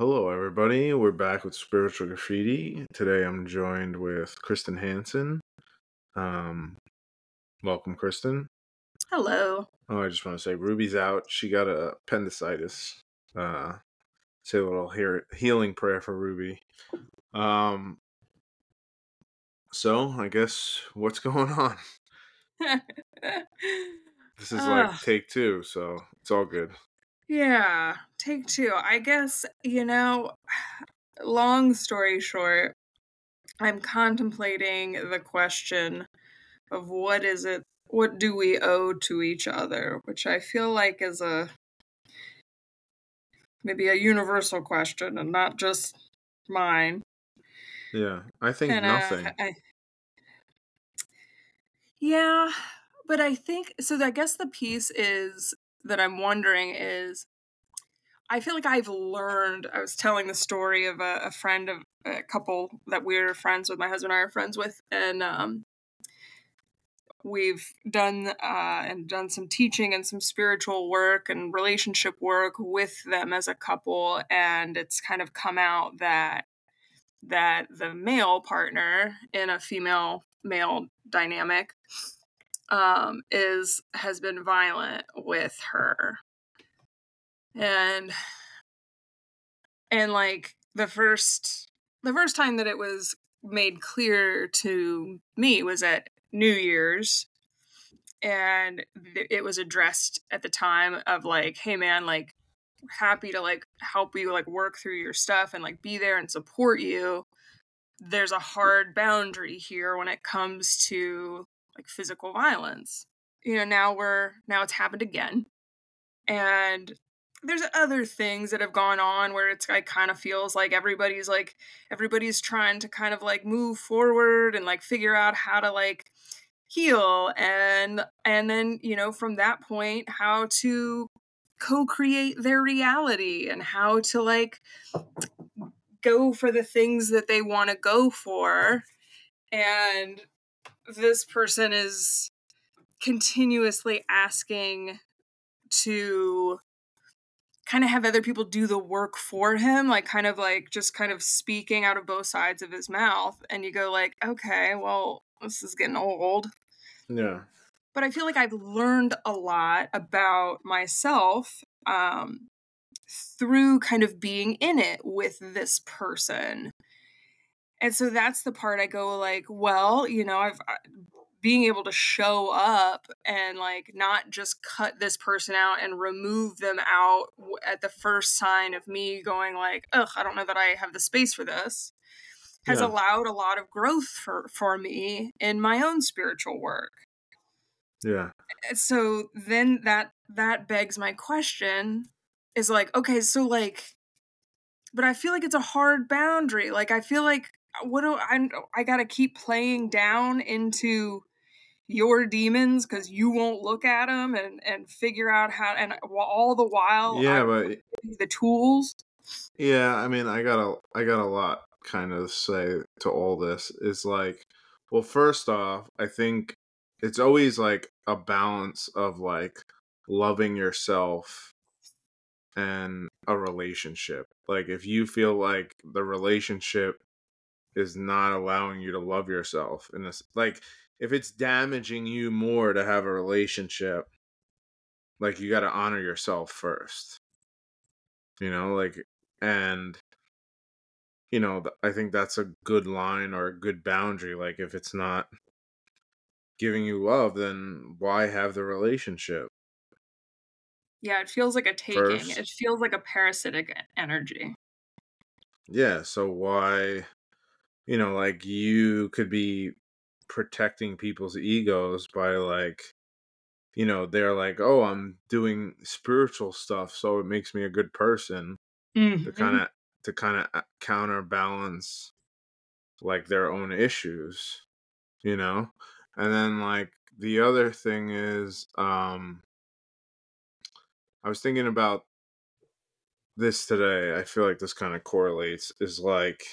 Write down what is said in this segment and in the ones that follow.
Hello, everybody. We're back with Spiritual Graffiti. Today I'm joined with Kristen Hansen. Um, Welcome, Kristen. Hello. Oh, I just want to say Ruby's out. She got a appendicitis. Say a little healing prayer for Ruby. Um, so I guess what's going on? This is like Ugh, take two, so it's all good. yeah, take two. I guess, long story short, I'm contemplating the question of what do we owe to each other, which I feel like is maybe a universal question and not just mine. Yeah, I think And nothing. yeah, but I think so. I guess the piece is that I'm wondering is I feel like I've learned. I was telling the story of a friend of a couple that we're friends with. My husband and I are friends with, and we've done some teaching and some spiritual work and relationship work with them as a couple. And it's kind of come out that the male partner in a female male dynamic is has been violent with her, and like the first time that it was made clear to me was at New Year's, and it was addressed at the time of like, hey man, like happy to like help you like work through your stuff and like be there and support you. There's a hard boundary here when it comes to like physical violence. Now it's happened again. And there's other things that have gone on where it's like kind of feels like everybody's trying to kind of like move forward and like figure out how to like heal, and then from that point how to co-create their reality and how to like go for the things that they want to go for. And this person is continuously asking to kind of have other people do the work for him, like kind of like just kind of speaking out of both sides of his mouth. And you go like, okay, well, this is getting old. Yeah, But I feel like I've learned a lot about myself through kind of being in it with this person. And so that's the part I go like, well, I've being able to show up and like not just cut this person out and remove them out at the first sign of me going like, ugh, I don't know that I have the space for this, has yeah, allowed a lot of growth for me in my own spiritual work. yeah, So then that begs my question is like, okay, so like, but I feel like it's a hard boundary. Like I feel like what do I got to keep playing down into your demons because you won't look at them and figure out how, and all the while yeah. I'm But putting the tools. yeah, I mean, I got a lot kind of say to all this. Is like, well, first off, I think it's always like a balance of like loving yourself and a relationship. Like if you feel like the relationship is not allowing you to love yourself in this, like if it's damaging you more to have a relationship, like you got to honor yourself first. Like, and I think that's a good line or a good boundary. Like, if it's not giving you love, then why have the relationship Yeah, it feels like a taking. first? It feels like a parasitic energy. Yeah. So why, like you could be protecting people's egos by like, they're like, oh, I'm doing spiritual stuff, so it makes me a good person to kind Hmm. of counterbalance like their own issues, you know? And then like the other thing is I was thinking about this today. I feel like this kind of correlates is like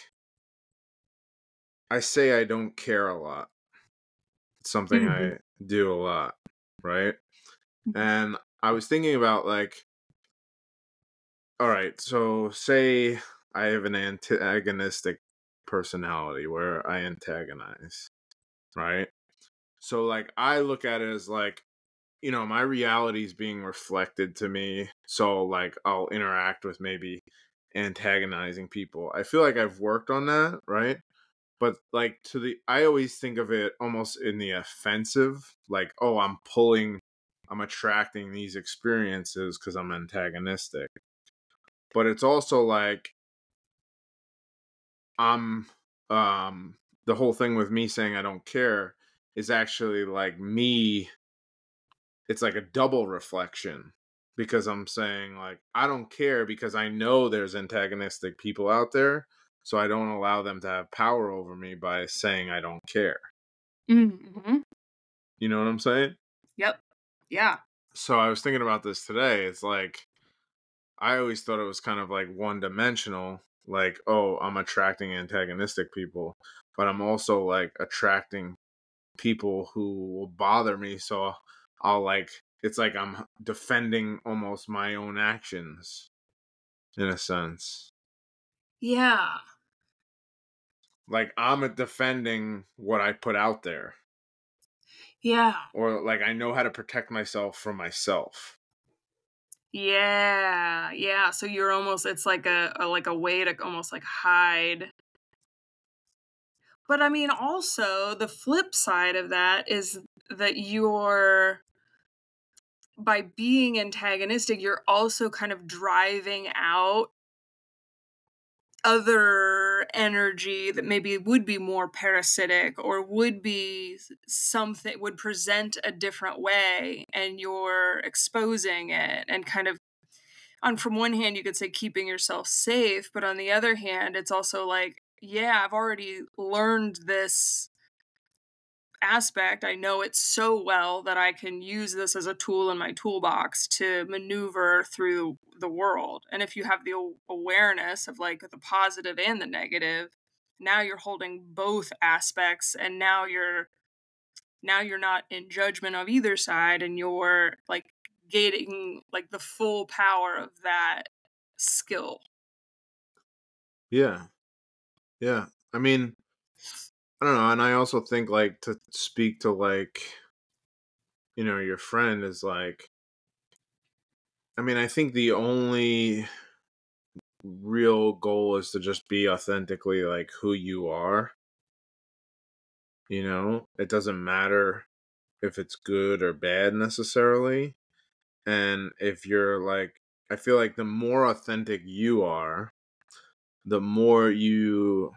I say I don't care a lot. It's something Hmm. I do a lot, right? And I was thinking about like all right, so say I have an antagonistic personality where I antagonize, right? So like I look at it as like, my reality is being reflected to me. So like I'll interact with maybe antagonizing people. I feel like I've worked on that, right? But like I always think of it almost in the offensive, like, oh, I'm attracting these experiences because I'm antagonistic. But it's also like I'm the whole thing with me saying I don't care is actually like me, it's like a double reflection because I'm saying like I don't care because I know there's antagonistic people out there, so I don't allow them to have power over me by saying I don't care. Mm-hmm. You know what I'm saying? Yep. Yeah. So I was thinking about this today. It's like I always thought it was kind of like one dimensional, like, oh, I'm attracting antagonistic people, but I'm also like attracting people who will bother me. So I'll like, it's like I'm defending almost my own actions in a sense. Yeah. Like I'm defending what I put out there, Yeah. or like I know how to protect myself from myself. Yeah. Yeah. So you're almost, it's like a way to almost like hide. But I mean, also the flip side of that is that by being antagonistic, you're also kind of driving out other energy that maybe would be more parasitic or would be something, would present a different way, and you're exposing it and kind of, on from one hand you could say keeping yourself safe, but on the other hand it's also like, yeah, I've already learned this aspect. I know it so well that I can use this as a tool in my toolbox to maneuver through the world. And if you have the awareness of like the positive and the negative, now you're holding both aspects, and now you're not in judgment of either side, and you're like gaining like the full power of that skill. Yeah. Yeah. I mean, I don't know. And I also think like to speak to like, your friend is like, I mean, I think the only real goal is to just be authentically like who you are. It doesn't matter if it's good or bad necessarily. And if you're like, I feel like the more authentic you are, the more you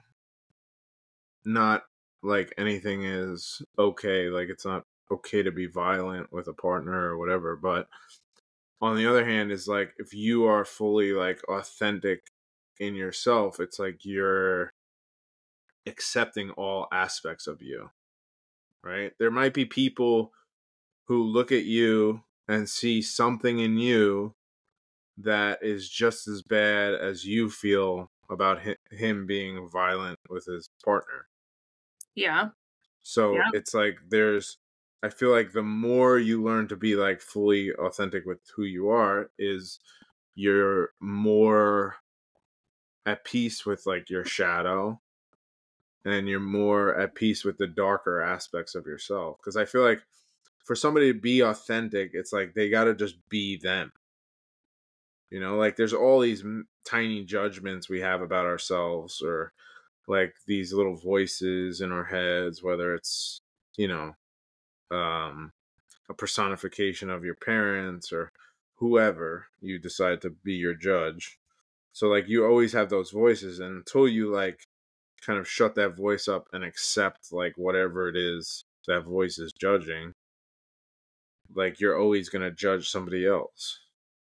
not like anything is okay. Like it's not okay to be violent with a partner or whatever. But on the other hand, is like if you are fully like authentic in yourself, it's like you're accepting all aspects of you, right? There might be people who look at you and see something in you that is just as bad as you feel about him being violent with his partner. Yeah. So Yeah. it's like I feel like the more you learn to be like fully authentic with who you are, is you're more at peace with like your shadow, and you're more at peace with the darker aspects of yourself. Because I feel like for somebody to be authentic, it's like they got to just be them. Like there's all these tiny judgments we have about ourselves, or like these little voices in our heads, whether it's, you know, um, a personification of your parents or whoever you decide to be your judge. So like you always have those voices, and until you like kind of shut that voice up and accept like whatever it is that voice is judging, like you're always going to judge somebody else.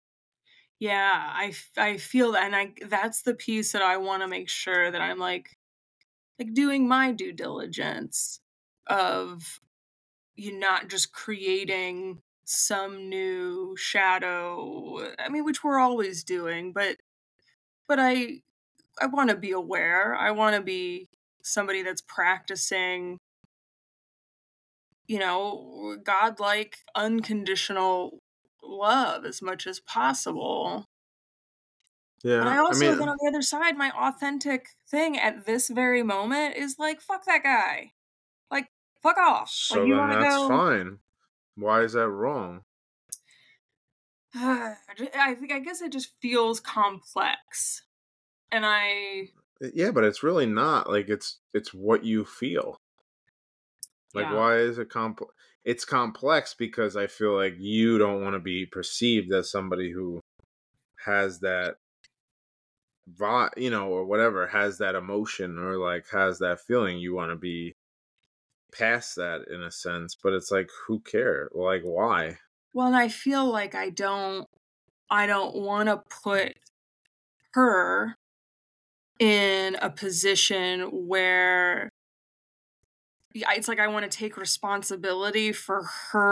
Yeah, I feel that, and that's the piece that I want to make sure that I'm like doing my due diligence of you not just creating some new shadow. I mean, which we're always doing, but I want to be aware. I want to be somebody that's practicing, godlike unconditional love as much as possible. But Yeah, I I also, then mean, on the other side, my authentic thing at this very moment is like, fuck that guy. Like, fuck off. Like, so you then want to that's go? fine. Why is that wrong? I guess it just feels complex. And Yeah, but it's really not. Like it's what you feel. Like yeah. why is it complex? It's complex because I feel like you don't want to be perceived as somebody who has that or whatever, has that emotion or like has that feeling. You want to be past that in a sense, but it's like who cares? Like why? Well, and I feel like I don't want to put her in a position where, yeah, it's like I want to take responsibility for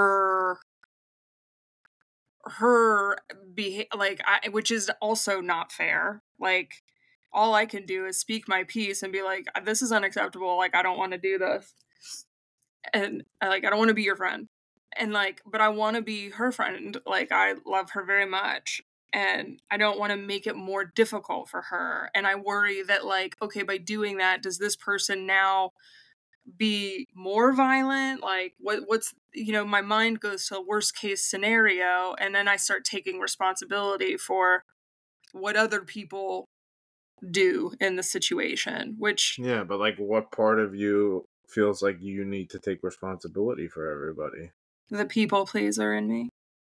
her like which is also not fair. Like, all I can do is speak my piece and be like, this is unacceptable, like I don't want to do this, and I don't want to be your friend, and like, but I want to be her friend. Like, I love her very much, and I don't want to make it more difficult for her, and I worry that, like, okay, by doing that, does this person now be more violent? Like, what's, my mind goes to a worst case scenario, and then I start taking responsibility for what other people do in the situation, which Yeah, but like what part of you feels like you need to take responsibility for everybody? the people pleaser in me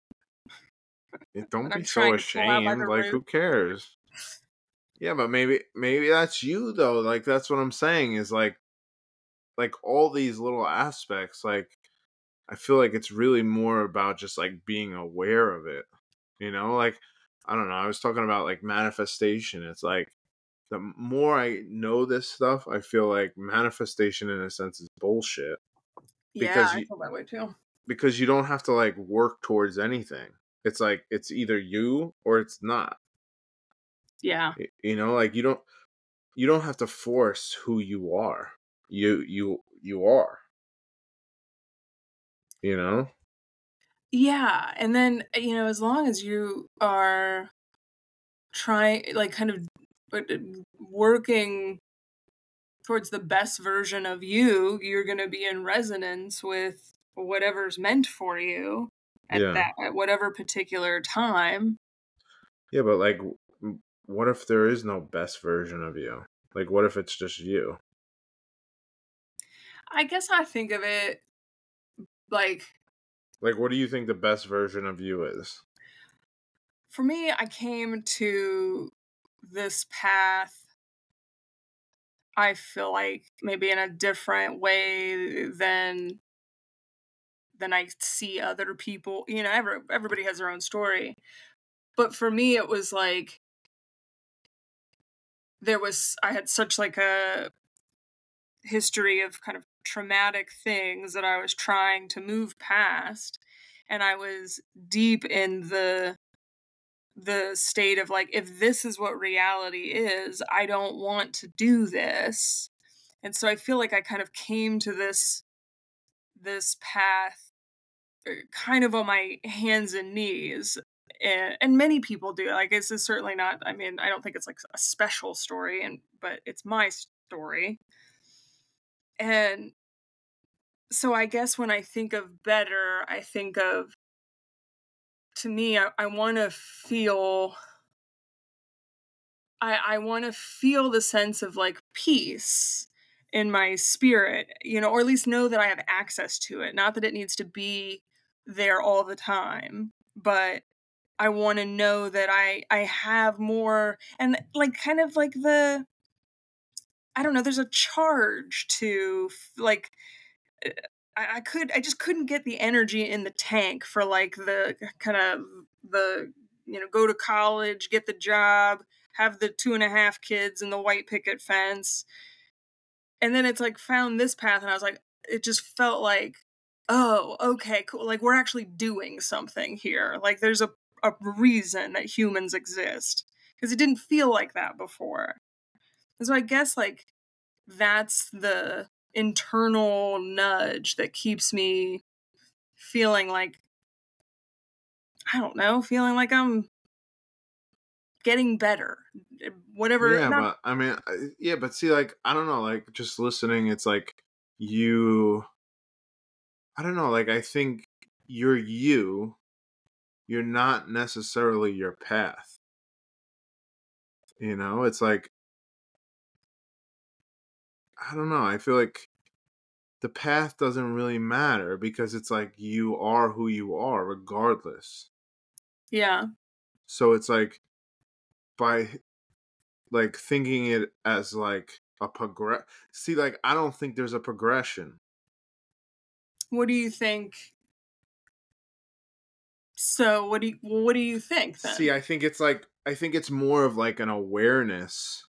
Don't that be I'm so trying to pull out by ashamed. the Like root. who cares? Yeah, but maybe that's you though. Like that's what I'm saying is like all these little aspects like I feel like it's really more about just like being aware of it. Like I don't know, I was talking about like manifestation. It's like the more I know this stuff, I feel like manifestation in a sense is bullshit Yeah, because I feel that way too. you don't have to like work towards anything. It's like it's either you or it's not. Yeah. Like you don't have to force who you are. You are, you know? Yeah, and then, as long as you are trying, like, kind of working towards the best version of you, you're going to be in resonance with whatever's meant for you Yeah. at whatever particular time. Yeah, but like what if there is no best version of you? Like what if it's just you? I guess I think of it like, Like what do you think the best version of you is? for me, I came to this path, I feel like, maybe in a different way than I see other people. Everybody has their own story. But for me, it was like I had such like a history of kind of traumatic things that I was trying to move past, and I was deep in the state of like, if this is what reality is, I don't want to do this. And so I feel like I kind of came to this path kind of on my hands and knees. And many people do. Like, this is certainly not, I mean, I don't think it's like a special story, but it's my story. And so I guess when I think of better, I think of, to me, I want to feel, I want to feel the sense of like peace in my spirit, or at least know that I have access to it. Not that it needs to be there all the time, but I want to know that I have more, and like, kind of like I don't know, there's a charge to like, uh, I just couldn't get the energy in the tank for like the kind of the, go to college, get the job, have the 2.5 kids and the white picket fence. And then it's like found this path, and I was like, it just felt like, oh, okay, cool. Like, we're actually doing something here. Like, there's a reason that humans exist. Because it didn't feel like that before. And so I guess like that's the internal nudge that keeps me feeling like, I don't know, feeling like I'm getting better, whatever. Yeah, Not but I mean, yeah, but see, like, I don't know, like, just listening, it's like you, I don't know, like, I think you're you, you're not necessarily your path. It's like, I don't know, I feel like the path doesn't really matter because it's like you are who you are regardless. yeah. So it's like by like thinking it as like a progress. See, like I don't think there's a progression. What do you think? So what do you think See, then? I think it's more of like an awareness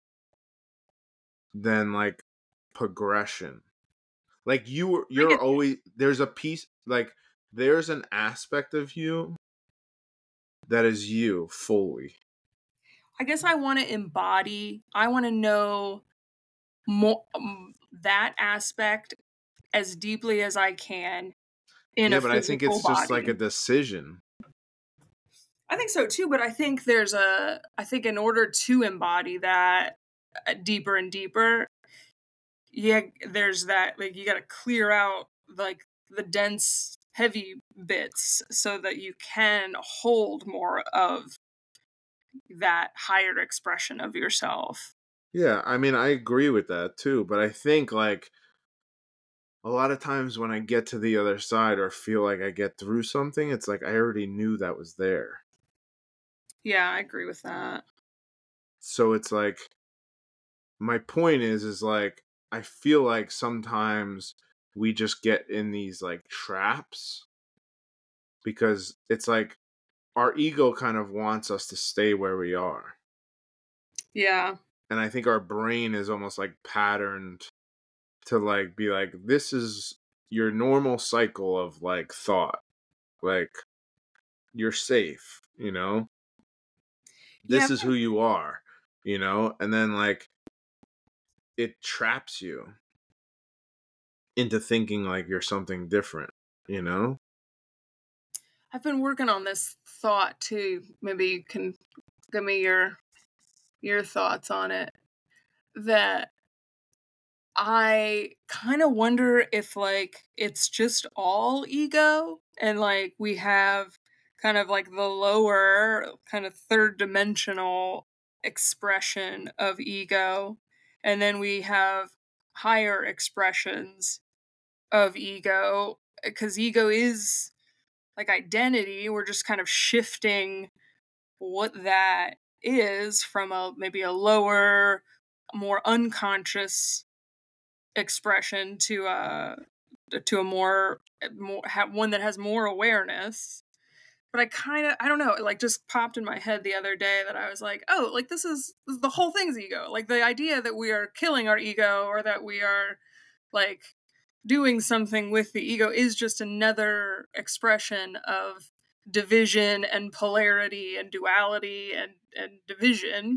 than like progression. Like I you're get always there's a piece like there's an aspect of you that is you fully. I guess I want to embody. I want to know more that aspect as deeply as I can in a Yeah, but I think physical it's just like a body. decision. I think so too, but I think in order to embody that deeper and deeper, yeah, there's that like you got to clear out like the dense heavy bits so that you can hold more of that higher expression of yourself. Yeah, I mean, I agree with that too, but I think like a lot of times when I get to the other side or feel like I get through something, it's like I already knew that was there. Yeah, I agree with that. So it's like my point is like I feel like sometimes we just get in these like traps because it's like our ego kind of wants us to stay where we are. Yeah. And I think our brain is almost like patterned to like be like this is your normal cycle of like thought. Like you're safe. Yeah, This is who you are. And then like it traps you into thinking like you're something different. I've been working on this thought too. Maybe you can give me your thoughts on it. That I kind of wonder if like it's just all ego and like we have kind of like the lower kind of third dimensional expression of ego and then we have higher expressions of ego because ego is like identity. We're just kind of shifting what that is from a maybe a lower, more unconscious expression to a one that has more awareness. But I don't know, it like just popped in my head the other day that I was like, oh, like this is the whole thing's ego. Like the idea that we are killing our ego or that we are like doing something with the ego is just another expression of division and polarity and duality and division.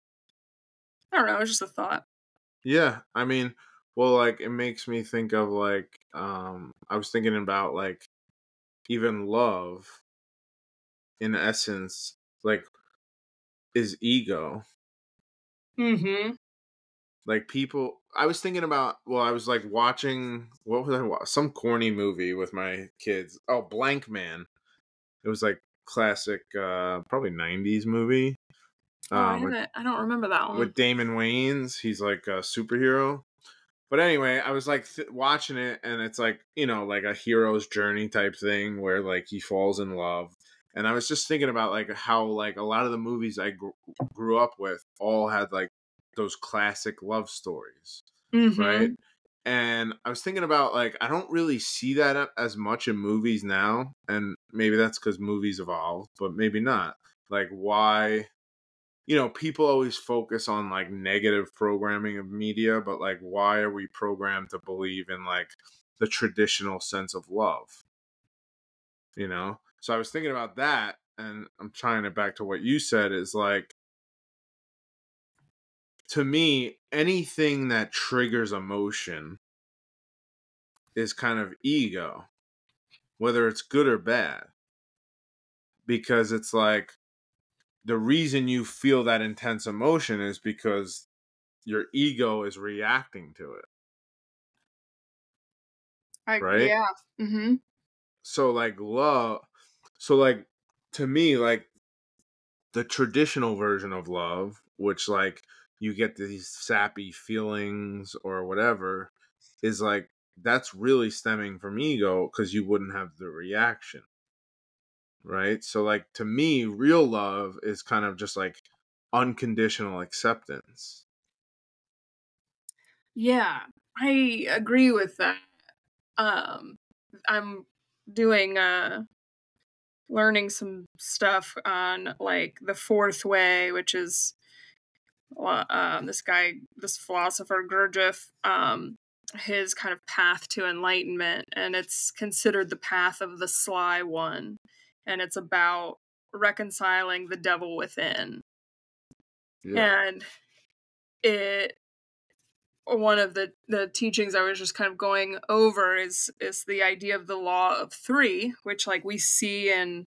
I don't know, it's just a thought. Yeah, I mean, well, like it makes me think of like I was thinking about like even love in essence like is ego. Mm-hmm. Like people I was thinking about well, I was like watching what was I some corny movie with my kids. Oh, Blank Man. It was like classic probably 90s movie. Oh, With I don't remember that one. Damon Wayans. He's like a superhero. But anyway, I was like watching it, and it's like like a hero's journey type thing where like he falls in love. And I was just thinking about like how like a lot of the movies I grew up with all had like those classic love stories, right? Mm-hmm. And I was thinking about like I don't really see that as much in movies now, and maybe that's because movies evolved, but maybe not. Like why people always focus on like negative programming of media, but like, why are we programmed to believe in like the traditional sense of love? So I was thinking about that, and I'm tying it back to what you said is like, to me, anything that triggers emotion is kind of ego, whether it's good or bad, because it's like, the reason you feel that intense emotion is because your ego is reacting to it, right? Yeah. Mm-hmm. So like love, so like to me, like the traditional version of love, which like you get these sappy feelings or whatever, is like that's really stemming from ego because you wouldn't have the reaction, right? So like to me, real love is kind of just like unconditional acceptance. Yeah, I agree with that. Um, I'm doing learning some stuff on like the fourth way, which is this philosopher Gurdjieff, his kind of path to enlightenment, and it's considered the path of the sly one, and it's about reconciling the devil within. Yeah. And it one of the teachings I was just kind of going over is the idea of the law of three, which like we see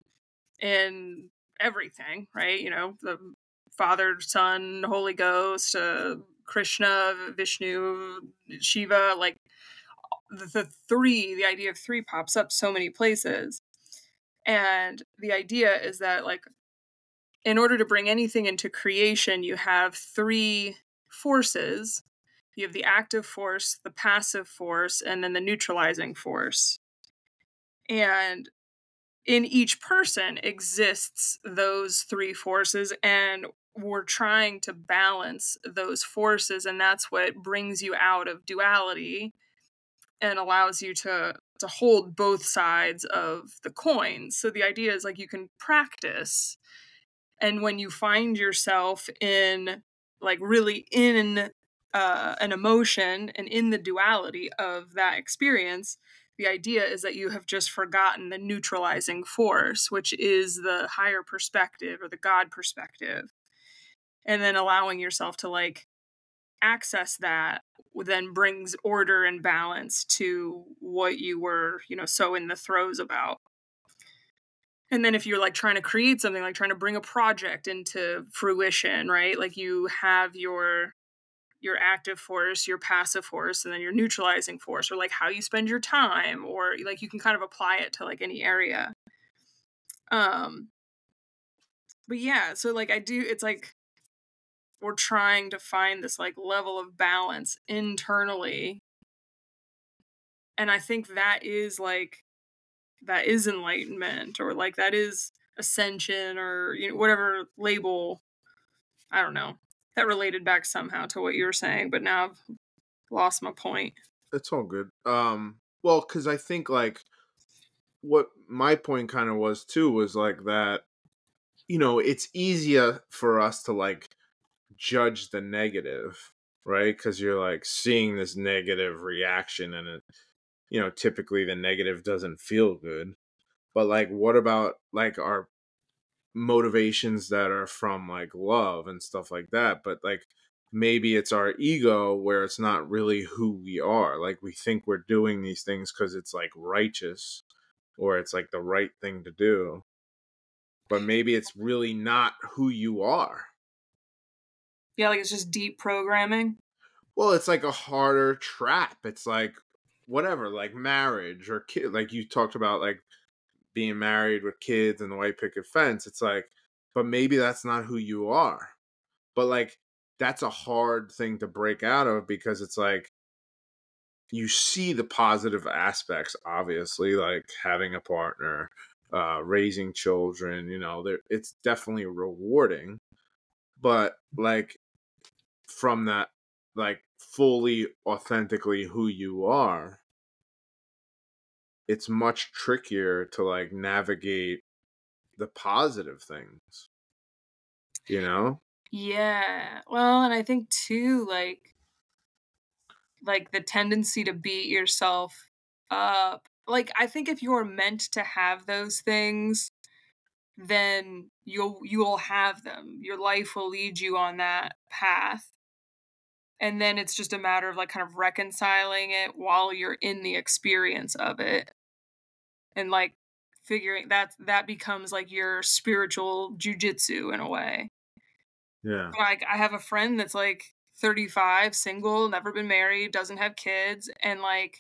in everything, right? You know, the Father, Son, Holy Ghost, Krishna, Vishnu, Shiva, like the three, the idea of three pops up so many places. And the idea is that like in order to bring anything into creation, you have three forces. You have the active force, the passive force, and then the neutralizing force. And in each person exists those three forces, and we're trying to balance those forces, and that's what brings you out of duality and allows you to hold both sides of the coin. So the idea is like you can practice, and when you find yourself in like really in an emotion and in the duality of that experience, the idea is that you have just forgotten the neutralizing force, which is the higher perspective or the God perspective, and then allowing yourself to like access that then brings order and balance to what you were, you know, so in the throes about. And then if you're like trying to create something, like trying to bring a project into fruition, right? Like you have your active force, your passive force, and then your neutralizing force, or like how you spend your time, or like you can kind of apply it to like any area. Um but yeah, so like I do it's like we're trying to find this like level of balance internally. And I think that is like that is enlightenment, or like that is ascension, or you know whatever label. I don't know, that related back somehow to what you were saying, but now I've lost my point. It's all good. Well, because I think like what my point kind of was too was like that, it's easier for us to like judge the negative, right? Because you're like seeing this negative reaction and it, typically the negative doesn't feel good. But like, what about like our motivations that are from like love and stuff like that? But like, maybe it's our ego where it's not really who we are. Like, we think we're doing these things because it's like righteous or it's like the right thing to do. But maybe it's really not who you are. Yeah, like it's just deep programming. Well, it's like a harder trap. It's like whatever, like marriage or kid. Like you talked about, like being married with kids and the white picket fence. It's like, but maybe that's not who you are. But like, that's a hard thing to break out of because it's like you see the positive aspects, obviously, like having a partner, raising children. It's definitely rewarding. But like from that like fully authentically who you are, it's much trickier to like navigate the positive things, you know? Yeah. Well, and I think too, like the tendency to beat yourself up. Like I think if you're meant to have those things, then you'll have them. Your life will lead you on that path. And then it's just a matter of like kind of reconciling it while you're in the experience of it, and like figuring that becomes like your spiritual jujitsu in a way. Yeah. Like, I have a friend that's, like, 35, single, never been married, doesn't have kids, and, like,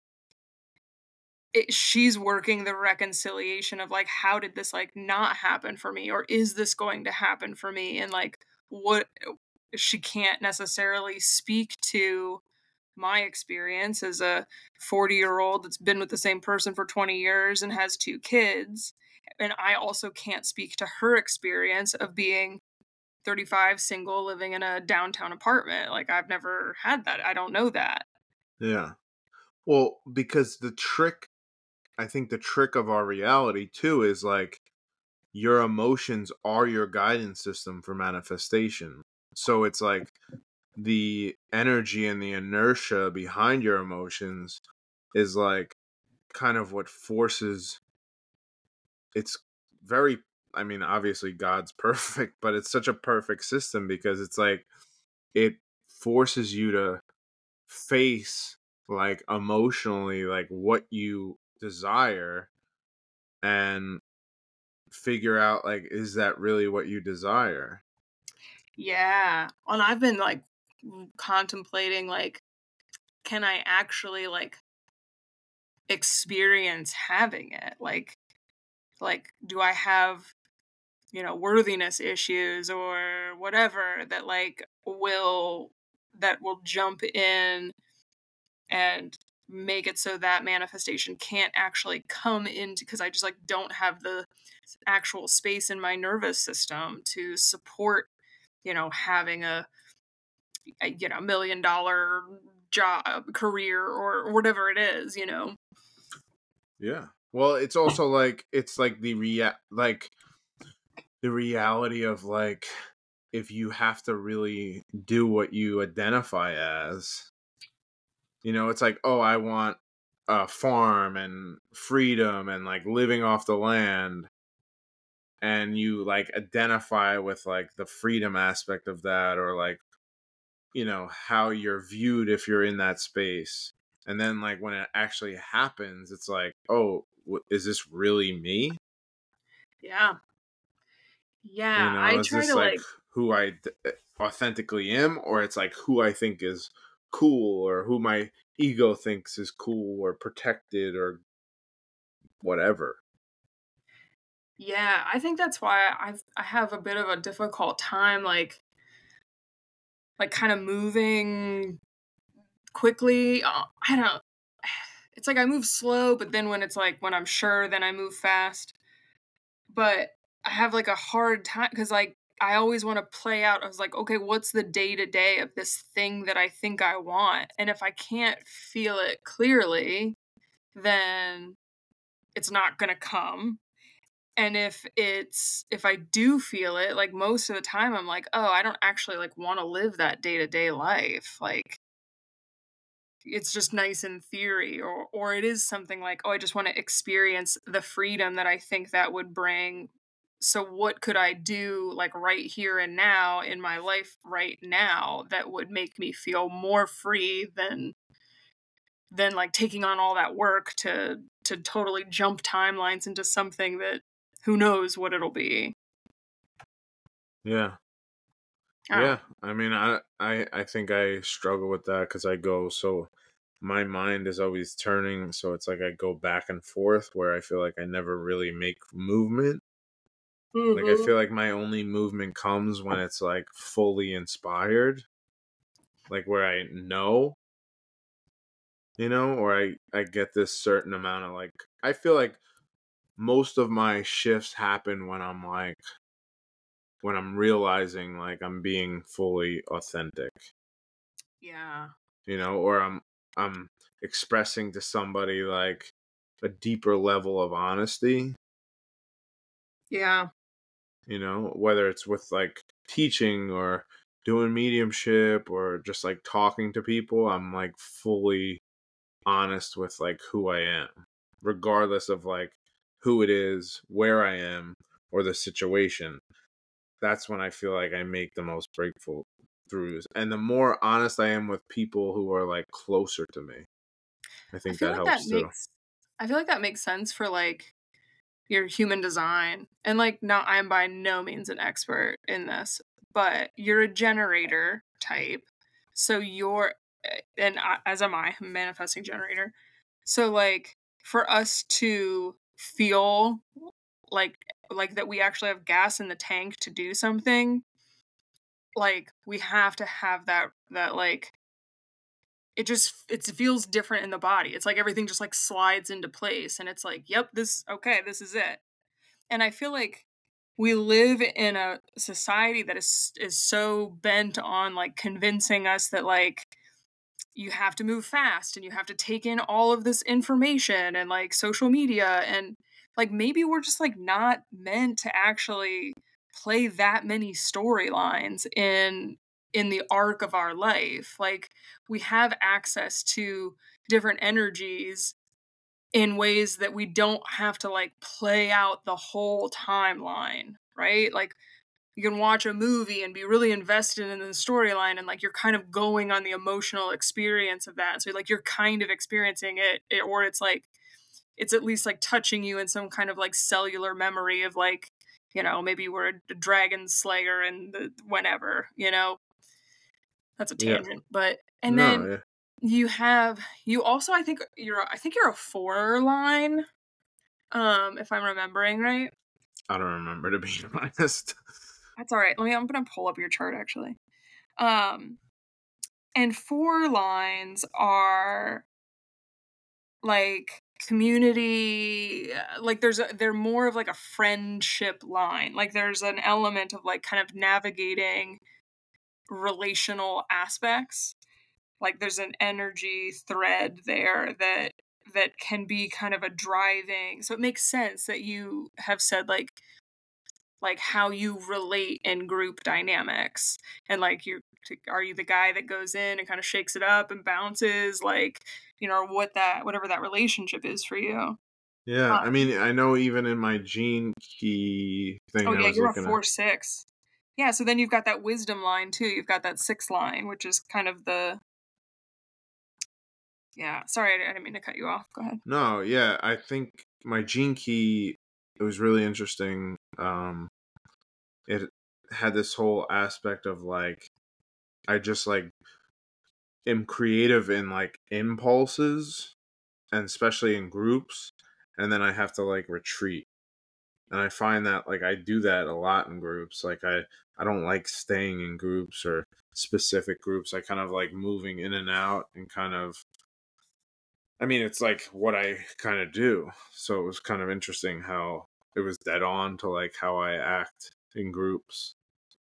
she's working the reconciliation of, like, how did this, like, not happen for me, or is this going to happen for me, and, like, what she can't necessarily speak to my experience as a 40-year-old that's been with the same person for 20 years and has 2 kids, and I also can't speak to her experience of being 35, single, living in a downtown apartment. Like, I've never had that. I don't know that. Yeah. Well, because I think the trick of our reality too is like your emotions are your guidance system for manifestation. So it's like the energy and the inertia behind your emotions is like kind of what forces it's very I mean obviously God's perfect, but it's such a perfect system because it's like it forces you to face like emotionally like what you desire and figure out like is that really what you desire. Yeah. And I've been, like, contemplating, like, can I actually, like, experience having it? Like, do I have, worthiness issues or whatever that, like, will jump in and make it so that manifestation can't actually come into because I just like don't have the actual space in my nervous system to support, having $1 million job career or whatever it is. Yeah. Well, it's also like it's like the reality of like if you have to really do what you identify as, it's like, oh, I want a farm and freedom and like living off the land. And you like identify with like the freedom aspect of that or like, how you're viewed if you're in that space. And then like when it actually happens, it's like, oh, is this really me? Yeah. Yeah, I Is try this to like like who authentically am, or it's like who I think is cool, or who my ego thinks is cool or protected or whatever? yeah, I think that's why I have a bit of a difficult time like kind of moving quickly. I don't it's like I move slow, but then when I'm sure, then I move fast. But I have like a hard time because like I always want to play out. I was like, okay, what's the day to day of this thing that I think I want? And if I can't feel it clearly, then it's not gonna come. And if I do feel it, like most of the time I'm like, oh, I don't actually like want to live that day to day life. Like it's just nice in theory, or it is something like, oh, I just want to experience the freedom that I think that would bring. So what could I do like right here and now in my life right now that would make me feel more free than like taking on all that work to totally jump timelines into something that who knows what it'll be. Yeah. Oh, Yeah. I mean, I think I struggle with that because I go so my mind is always turning, so it's like I go back and forth where I feel like I never really make movement. Like I mhm. feel like my only movement comes when it's like fully inspired, like where I know, or I get this certain amount of like I feel like most of my shifts happen when I'm realizing like I'm being fully authentic, Yeah. or I'm expressing to somebody like a deeper level of honesty, Yeah. whether it's with like teaching or doing mediumship or just like talking to people, I'm like fully honest with like who I am, regardless of like who it is, where I am, or the situation. That's when I feel like I make the most breakthroughs. And the more honest I am with people who are like closer to me, I I think feel that like that helps too. makes I feel like that makes sense for like your human design. And like, now I'm by no means an expert in this, but you're a generator type. So you're, as am I, I'm a manifesting generator. So like, for us to feel like that we actually have gas in the tank to do something, like we have to have that like it feels different in the body. It's like everything just like slides into place and it's like, yep, this is it. And I feel like we live in a society that is so bent on like convincing us that like you have to move fast and you have to take in all of this information and like social media, and like maybe we're just like not meant to actually play that many storylines in the arc of our life. Like we have access to different energies in ways that we don't have to like play out the whole timeline, right? Like you can watch a movie and be really invested in the storyline, and like you're kind of going on the emotional experience of that. So like you're kind of experiencing it, or it's like it's at least like touching you in some kind of like cellular memory of like, you know, maybe you were a dragon slayer and the whenever, you know. That's a Yeah. tangent. But and No, then yeah. you also I think you're a 4 line, if I'm remembering right. I don't remember, to be honest. That's all right. I'm gonna pull up your chart actually. Um and 4 lines are like community, like they're more of like a friendship line. Like there's an element of like kind of navigating relational aspects. Like there's an energy thread there that can be kind of a driving. So it makes sense that you have said like how you relate in group dynamics, and like are you the guy that goes in and kind of shakes it up and bounces, like, you know, whatever that relationship is for you. Yeah, I um, mean, I know even in my gene key oh thing I yeah, was you're a looking at. 4-6. Yeah, so then you've got that wisdom line too. You've got that 6 line, which is kind of the, yeah, sorry, I didn't mean to cut you off, go ahead. No, yeah, I think my gene key, it was really interesting. It had this whole aspect of like I just like am creative in like impulses, and especially in groups, and then I have to like retreat. And I find that like I do that a lot in groups. Like I don't like staying in groups or specific groups. I kind of like moving in and out, and kind of, I mean, it's like what I kind of do. So it was kind of interesting how it was dead on to like how I act in groups.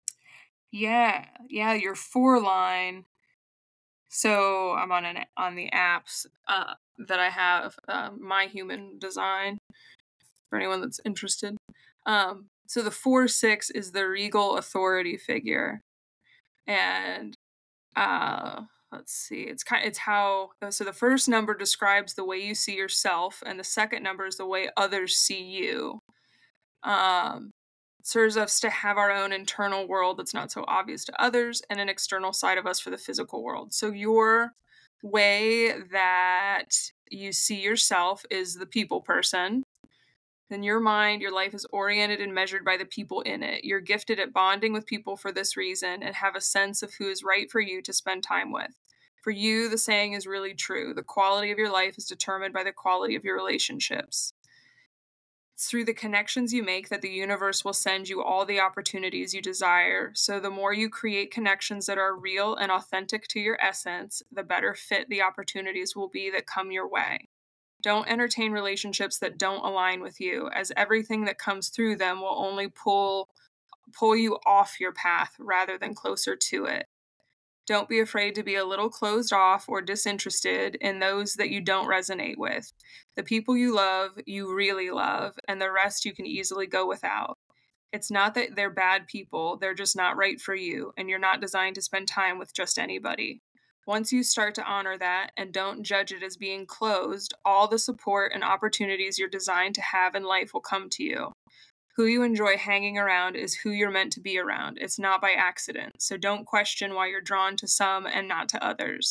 Yeah, your 4 line. So I'm on the apps that I have, My Human Design, for anyone that's interested. So the 4-6 is the regal authority figure, and let's see, it's how, so the first number describes the way you see yourself, and the second number is the way others see you. Um, serves us to have our own internal world that's not so obvious to others, and an external side of us for the physical world. So your way that you see yourself is the people person. In your mind, your life is oriented and measured by the people in it. You're gifted at bonding with people for this reason and have a sense of who is right for you to spend time with. For you, the saying is really true. The quality of your life is determined by the quality of your relationships. It's through the connections you make that the universe will send you all the opportunities you desire. So the more you create connections that are real and authentic to your essence, the better fit the opportunities will be that come your way. Don't entertain relationships that don't align with you, as everything that comes through them will only pull you off your path rather than closer to it. Don't be afraid to be a little closed off or disinterested in those that you don't resonate with. The people you love, you really love, and the rest you can easily go without. It's not that they're bad people, they're just not right for you, and you're not designed to spend time with just anybody. Once you start to honor that and don't judge it as being closed, all the support and opportunities you're designed to have in life will come to you. Who you enjoy hanging around is who you're meant to be around. It's not by accident. So don't question why you're drawn to some and not to others.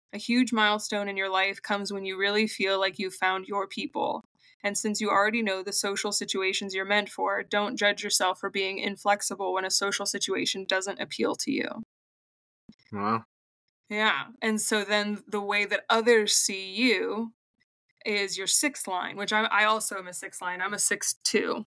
A huge milestone in your life comes when you really feel like you've found your people. And since you already know the social situations you're meant for, don't judge yourself for being inflexible when a social situation doesn't appeal to you. Wow. Yeah. And so then the way that others see you is your sixth line, which I also am a sixth line. I'm a 6'2".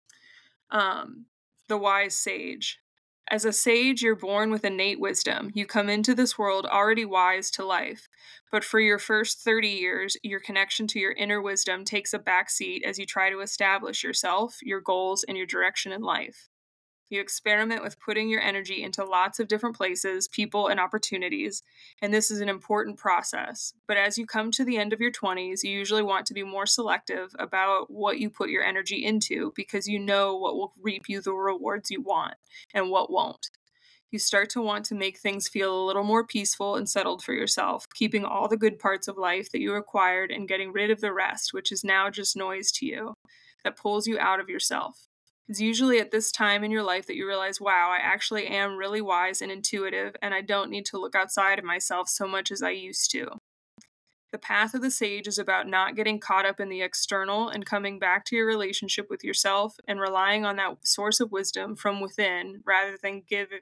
Um, the wise sage. As a sage, you're born with innate wisdom. You come into this world already wise to life. But for your first 30 years, your connection to your inner wisdom takes a backseat as you try to establish yourself, your goals, and your direction in life. You experiment with putting your energy into lots of different places, people, and opportunities, and this is an important process. But as you come to the end of your 20s, you usually want to be more selective about what you put your energy into because you know what will reap you the rewards you want and what won't. You start to want to make things feel a little more peaceful and settled for yourself, keeping all the good parts of life that you acquired and getting rid of the rest, which is now just noise to you, that pulls you out of yourself. It's usually at this time in your life that you realize, wow, I actually am really wise and intuitive, and I don't need to look outside of myself so much as I used to. The path of the sage is about not getting caught up in the external and coming back to your relationship with yourself and relying on that source of wisdom from within rather than give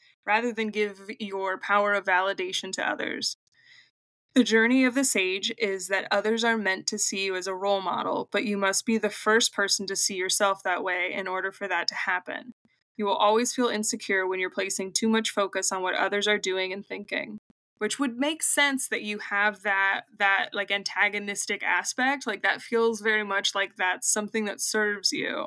your power of validation to others. The journey of the sage is that others are meant to see you as a role model, but you must be the first person to see yourself that way in order for that to happen. You will always feel insecure when you're placing too much focus on what others are doing and thinking, which would make sense that you have that like antagonistic aspect. Like that feels very much like that's something that serves you.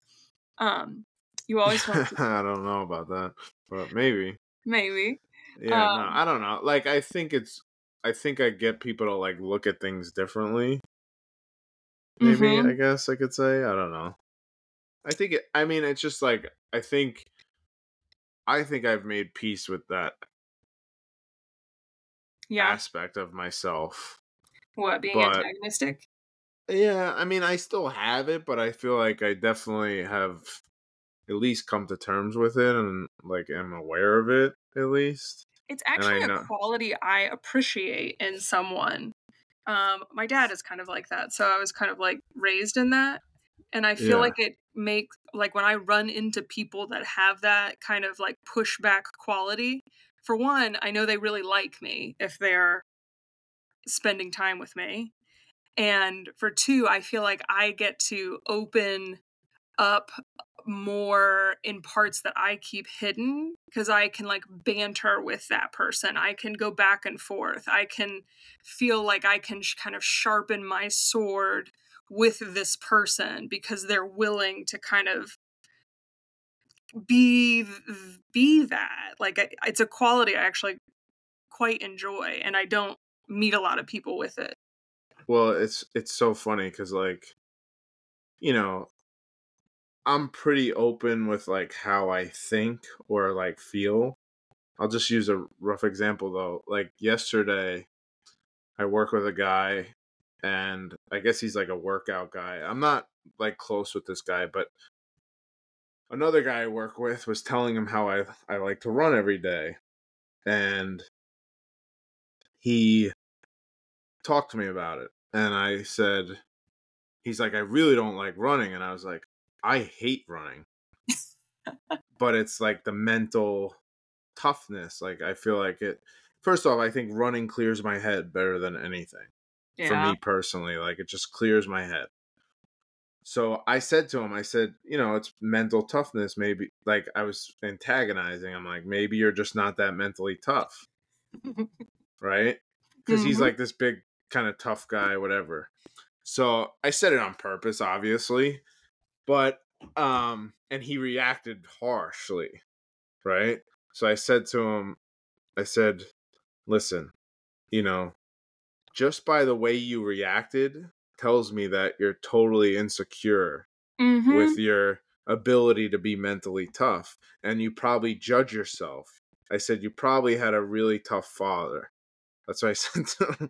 You always want to I don't know about that, but maybe. maybe. Yeah, no, Um, I don't know. Like, I think I get people to like look at things differently. Maybe, I mhm. guess I could say. I don't know. I mean, it's just like, I think I've made peace with that Yeah. aspect of myself. What, being But antagonistic? yeah, I mean, I still have it, but I feel like I definitely have at least come to terms with it and like am aware of it at least. It's And I actually a know, quality I appreciate in someone. My dad is kind of like that, so I was kind of like raised in that, and I feel yeah, like it makes like when I run into people that have that kind of like pushback quality. For one, I know they really like me if they're spending time with me, and for two, I feel like I get to open up more in parts that I keep hidden because I can like banter with that person. I can go back and forth. I can feel like I can kind of sharpen my sword with this person because they're willing to kind of be be that. Like it's a quality I actually quite enjoy and I don't meet a lot of people with it. well, it's so funny because like, you know, I'm pretty open with like how I think or like feel. I'll just use a rough example though. Like yesterday, I work with a guy, and I guess he's like a workout guy. I'm not like close with this guy, but another guy I work with was telling him how I like to run every day, and he talked to me about it. And I said, he's like, I really don't like running, and I was like, I hate running, but it's like the mental toughness. Like I feel like it. First off, I think running clears my head better than anything. For Yeah. me personally, like it just clears my head. So I said to him, I said, it's mental toughness. Maybe like I was antagonizing. I'm like, maybe you're just not that mentally tough, right? Because he's Mhm. like this big kind of tough guy, whatever. So I said it on purpose, obviously, but and he reacted harshly, right? So I said to him, I said, listen, you know, just by the way you reacted tells me that you're totally insecure with Mhm. your ability to be mentally tough, and you probably judge yourself. I said you probably had a really tough father. That's what I said to him.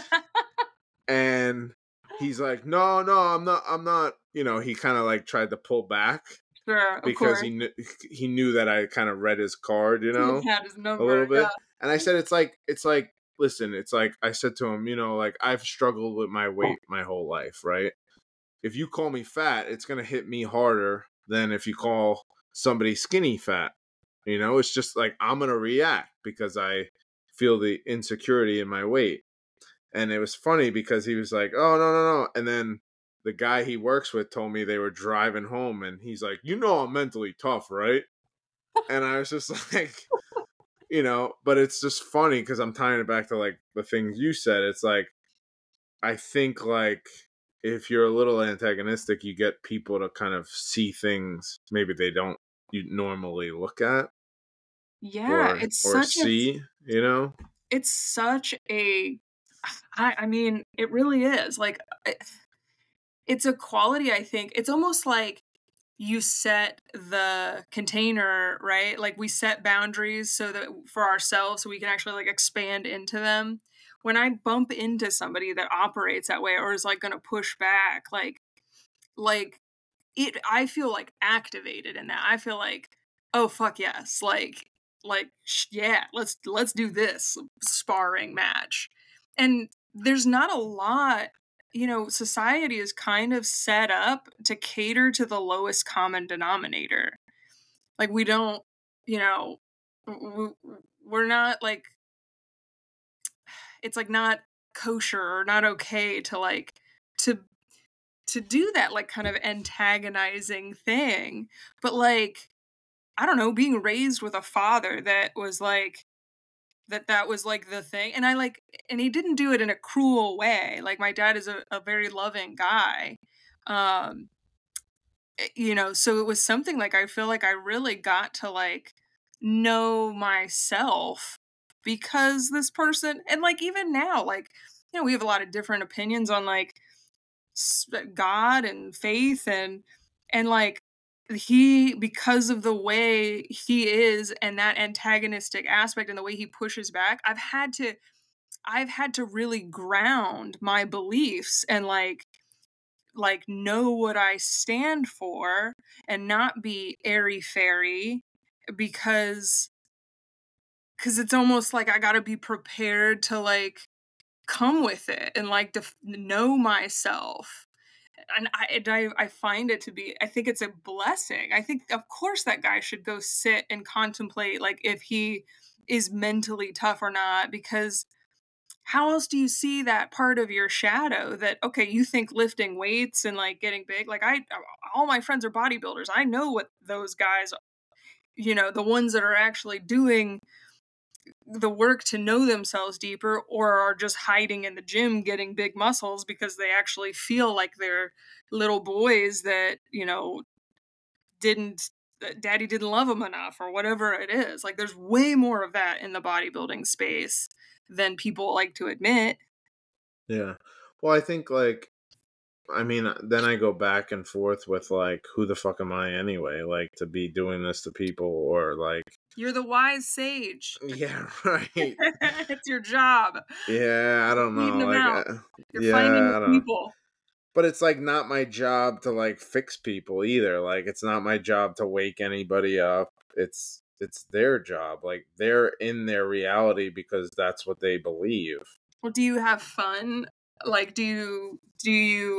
And he's like, no, I'm not. He kind of like tried to pull back Sure, of because course. he knew that I kind of read his card, He had his a little number, yeah. bit. And I said, it's like listen, it's like I said to him, like I've struggled with my weight my whole life, right? If you call me fat, it's going to hit me harder than if you call somebody skinny fat. It's just like I'm going to react because I feel the insecurity in my weight. And it was funny because he was like, "Oh, no, no, no." And then the guy he works with told me they were driving home and he's like, "I'm mentally tough, right?" And I was just like, but it's just funny because I'm tying it back to like the things you said. It's like, I think like if you're a little antagonistic, you get people to kind of see things maybe they don't you normally look at Yeah, or see, it's such a I mean, it really is. Like it's a quality, I think. It's almost like you set the container, right? Like we set boundaries so that for ourselves so we can actually like expand into them. When I bump into somebody that operates that way or is like going to push back, like it I feel like activated in that. I feel like, oh fuck yes. Yeah, let's do this sparring match. And there's not a lot, society is kind of set up to cater to the lowest common denominator. Like we don't, you know, we're not like it's like not kosher or not okay to like to to do that like kind of antagonizing thing. But like I don't know, being raised with a father that was like that was like the thing. And and he didn't do it in a cruel way. Like my dad is a very loving guy. Um, so it was something like I feel like I really got to like know myself because this person, and like even now, like, we have a lot of different opinions on like God and faith and like he because of the way he is and that antagonistic aspect and the way he pushes back, I've had to really ground my beliefs and like know what I stand for and not be airy fairy because it's almost like I got to be prepared to like come with it and like know myself. And I find it to be, I think it's a blessing. I think of course that guy should go sit and contemplate like if he is mentally tough or not, because how else do you see that part of your shadow that okay, you think lifting weights and like getting big, like all my friends are bodybuilders. I know what those guys, the ones that are actually doing the work to know themselves deeper or are just hiding in the gym getting big muscles because they actually feel like they're little boys that, didn't daddy didn't love them enough or whatever it is. Like there's way more of that in the bodybuilding space than people like to admit. Yeah. Well, I think like then I go back and forth with like, who the fuck am I anyway? Like to be doing this to people or like. You're the wise sage. Yeah, right. It's your job. Yeah, I don't Weeding know. them Like, out. You're finding yeah, the I don't know. people. But it's like not my job to like fix people either. Like it's not my job to wake anybody up. It's their job. Like they're in their reality because that's what they believe. Well, do you have fun? Like, do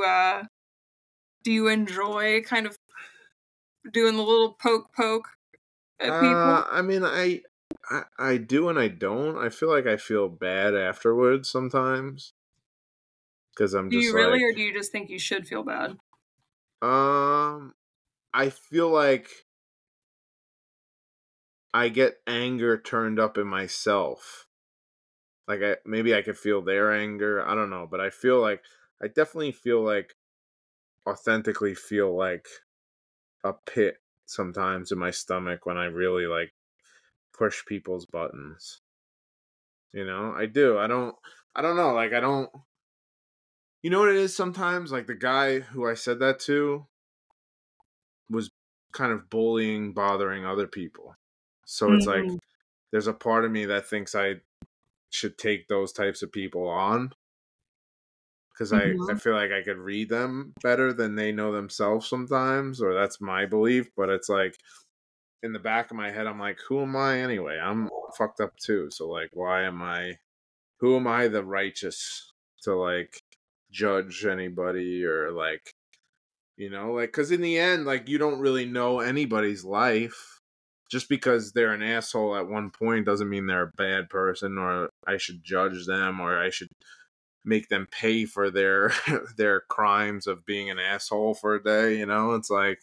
you enjoy kind of doing the little poke at people? I mean, I do and I don't. I feel like I feel bad afterwards sometimes because I'm Do just you really, like, or do you just think you should feel bad? I feel like I get anger turned up in myself. Like maybe I could feel their anger. I don't know, but I definitely feel like authentically feel like a pit sometimes in my stomach when I really like push people's buttons. I do. I don't know, like I don't. You know what it is sometimes? Like the guy who I said that to was kind of bullying, bothering other people. So it's like there's a part of me that thinks I should take those types of people on because I feel like I could read them better than they know themselves sometimes, or that's my belief. But it's like in the back of my head, I'm like, who am I anyway? I'm fucked up too. So like, why am I who am I the righteous to like judge anybody or like, like, because in the end, like, you don't really know anybody's life. Just because they're an asshole at one point doesn't mean they're a bad person, or I should judge them, or I should make them pay for their their crimes of being an asshole for a day. It's like,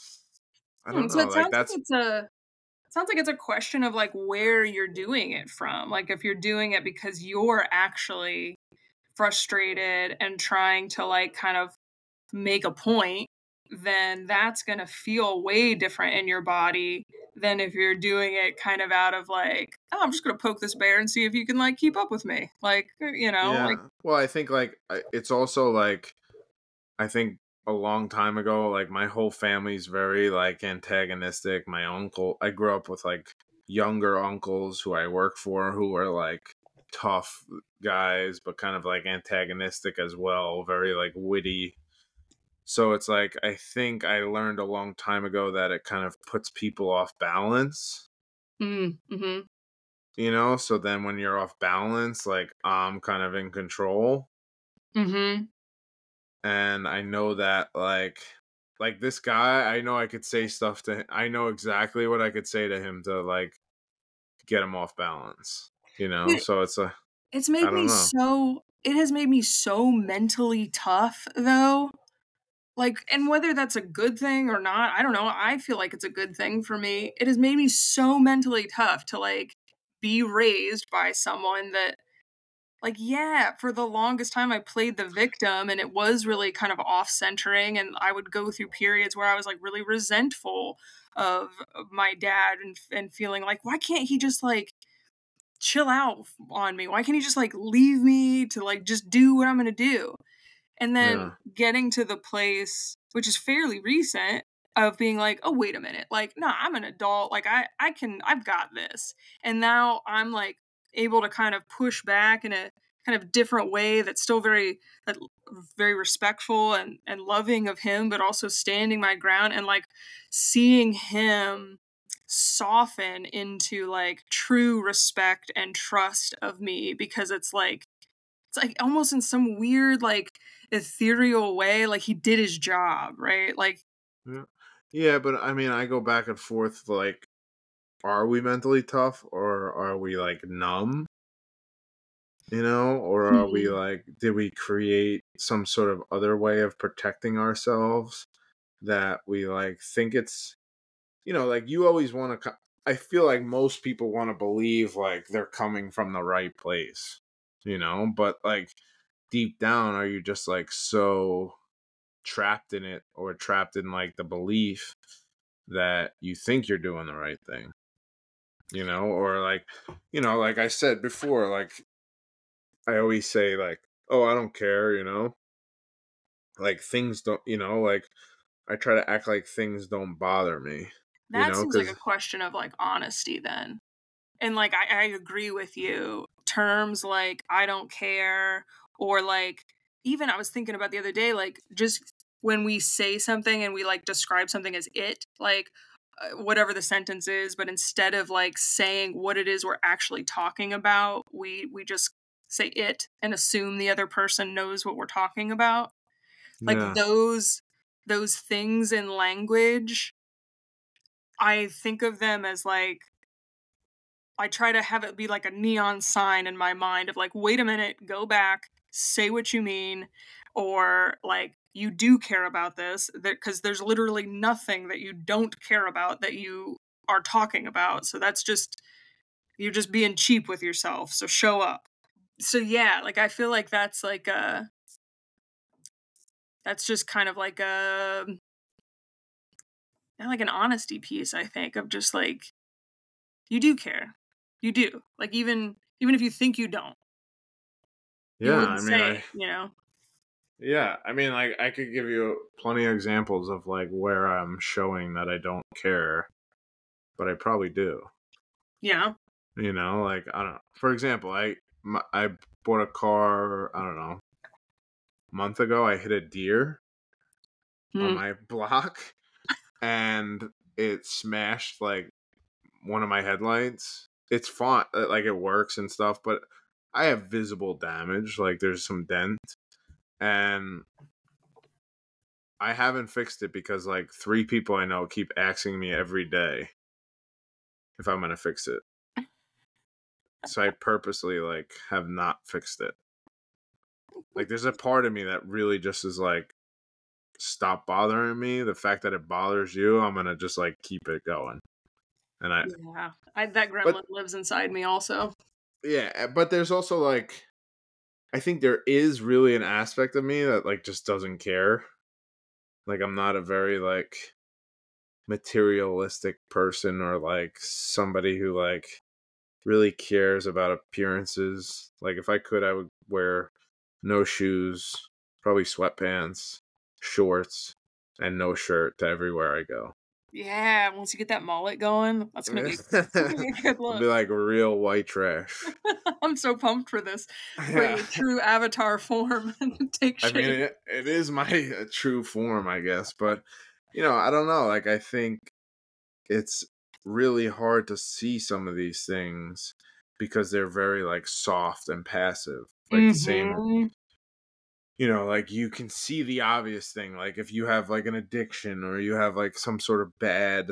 I don't So know, it like sounds like that's it's a question of like where you're doing it from. Like if you're doing it because you're actually frustrated and trying to like kind of make a point, then that's going to feel way different in your body than if you're doing it kind of out of like, oh, I'm just going to poke this bear and see if you can like keep up with me. Like, like, yeah. Well, I think like it's also like, I think a long time ago, like my whole family's very like antagonistic. My uncle, I grew up with like younger uncles who I work for who are like tough guys, but kind of like antagonistic as well, very like witty. So it's like, I think I learned a long time ago that it kind of puts people off balance, mm-hmm. So then when you're off balance, like I'm kind of in control. Mm-hmm. And I know that like this guy, I know I could say stuff to him. I know exactly what I could say to him to like get him off balance, so it's a It's I made don't me know. so it has made me so mentally tough though. Like, and whether that's a good thing or not, I don't know. I feel like it's a good thing for me. It has made me so mentally tough to like be raised by someone that like, yeah, for the longest time I played the victim and it was really kind of off-centering, and I would go through periods where I was like really resentful of my dad and feeling like why can't he just like chill out on me? Why can't he just like leave me to like just do what I'm going to do? And then Yeah. getting to the place, which is fairly recent, of being like, oh, wait a minute. Like, no, I'm an adult. Like, I've got this. And now I'm like able to kind of push back in a kind of different way that's still very respectful and loving of him, but also standing my ground and like seeing him soften into like true respect and trust of me because it's like almost in some weird like ethereal way like he did his job, right? Like Yeah. Yeah, but I mean, I go back and forth like, are we mentally tough or are we like numb? Or are we hmm, like, did we create some sort of other way of protecting ourselves that we like think it's, like you always want to, I feel like most people want to believe like they're coming from the right place, but like deep down, are you just like so trapped in it or trapped in like the belief that you think you're doing the right thing, or like, like I said before, like I always say like, oh, I don't care, like things don't, like I try to act like things don't bother me, that seems like a because question of like honesty then. And like I agree with you. Terms like I don't care or like even I was thinking about the other day like just when we say something and we like describe something as it like whatever the sentence is, but instead of like saying what it is we're actually talking about, we just say it and assume the other person knows what we're talking about. Like yeah, those things in language, I think of them as like I try to have it be like a neon sign in my mind of like, wait a minute, go back, say what you mean, or like you do care about this, because there's literally nothing that you don't care about that you are talking about. So that's just you're just being cheap with yourself. So show up. So yeah, like I feel like that's just kind of like a like an honesty piece, I think, of just like you do care. You do. Like even if you think you don't, you yeah, wouldn't I mean, say it. yeah, I mean, like I could give you plenty of examples of like where I'm showing that I don't care, but I probably do. Yeah. Like I don't know. For example, I bought a car, I don't know, a month ago. I hit a deer on Mm. my block, and it smashed like one of my headlights. It's fine, like it works and stuff, but I have visible damage, like there's some dent, and I haven't fixed it because like 3 people I know keep asking me every day if I'm gonna fix it. So I purposely like have not fixed it. Like there's a part of me that really just is like, stop bothering me. The fact that it bothers you, I'm gonna just like keep it going. And Yeah, that gremlin but lives inside me also. yeah, but there's also like, I think there is really an aspect of me that like just doesn't care. Like I'm not a very like materialistic person, or like somebody who like really cares about appearances. Like if I could, I would wear no shoes, probably sweatpants, shorts, and no shirt to everywhere I go. Yeah, once you get that mullet going, that's gonna be a good It'll be look. like real white trash. I'm so pumped for this, for Yeah. your true avatar form to take I mean, shape. it is my true form, I guess. But, I don't know. Like, I think it's really hard to see some of these things because they're very, like, soft and passive. Like, the same, Mm-hmm. like, you can see the obvious thing. Like, if you have, like, an addiction, or you have, like, some sort of bad,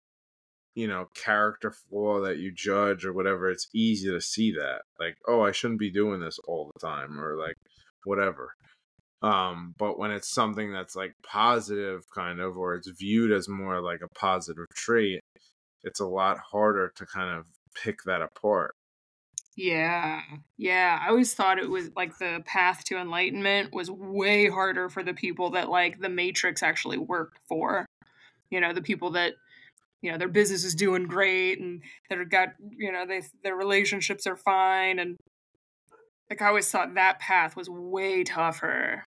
character flaw that you judge or whatever, it's easy to see that. Like, oh, I shouldn't be doing this all the time, or, like, whatever. But when it's something that's like positive kind of, or it's viewed as more like a positive trait, it's a lot harder to kind of pick that apart. Yeah. Yeah. I always thought it was like the path to enlightenment was way harder for the people that like the Matrix actually worked for. The people that, their business is doing great and they're got, their relationships are fine. And like I always thought that path was way tougher.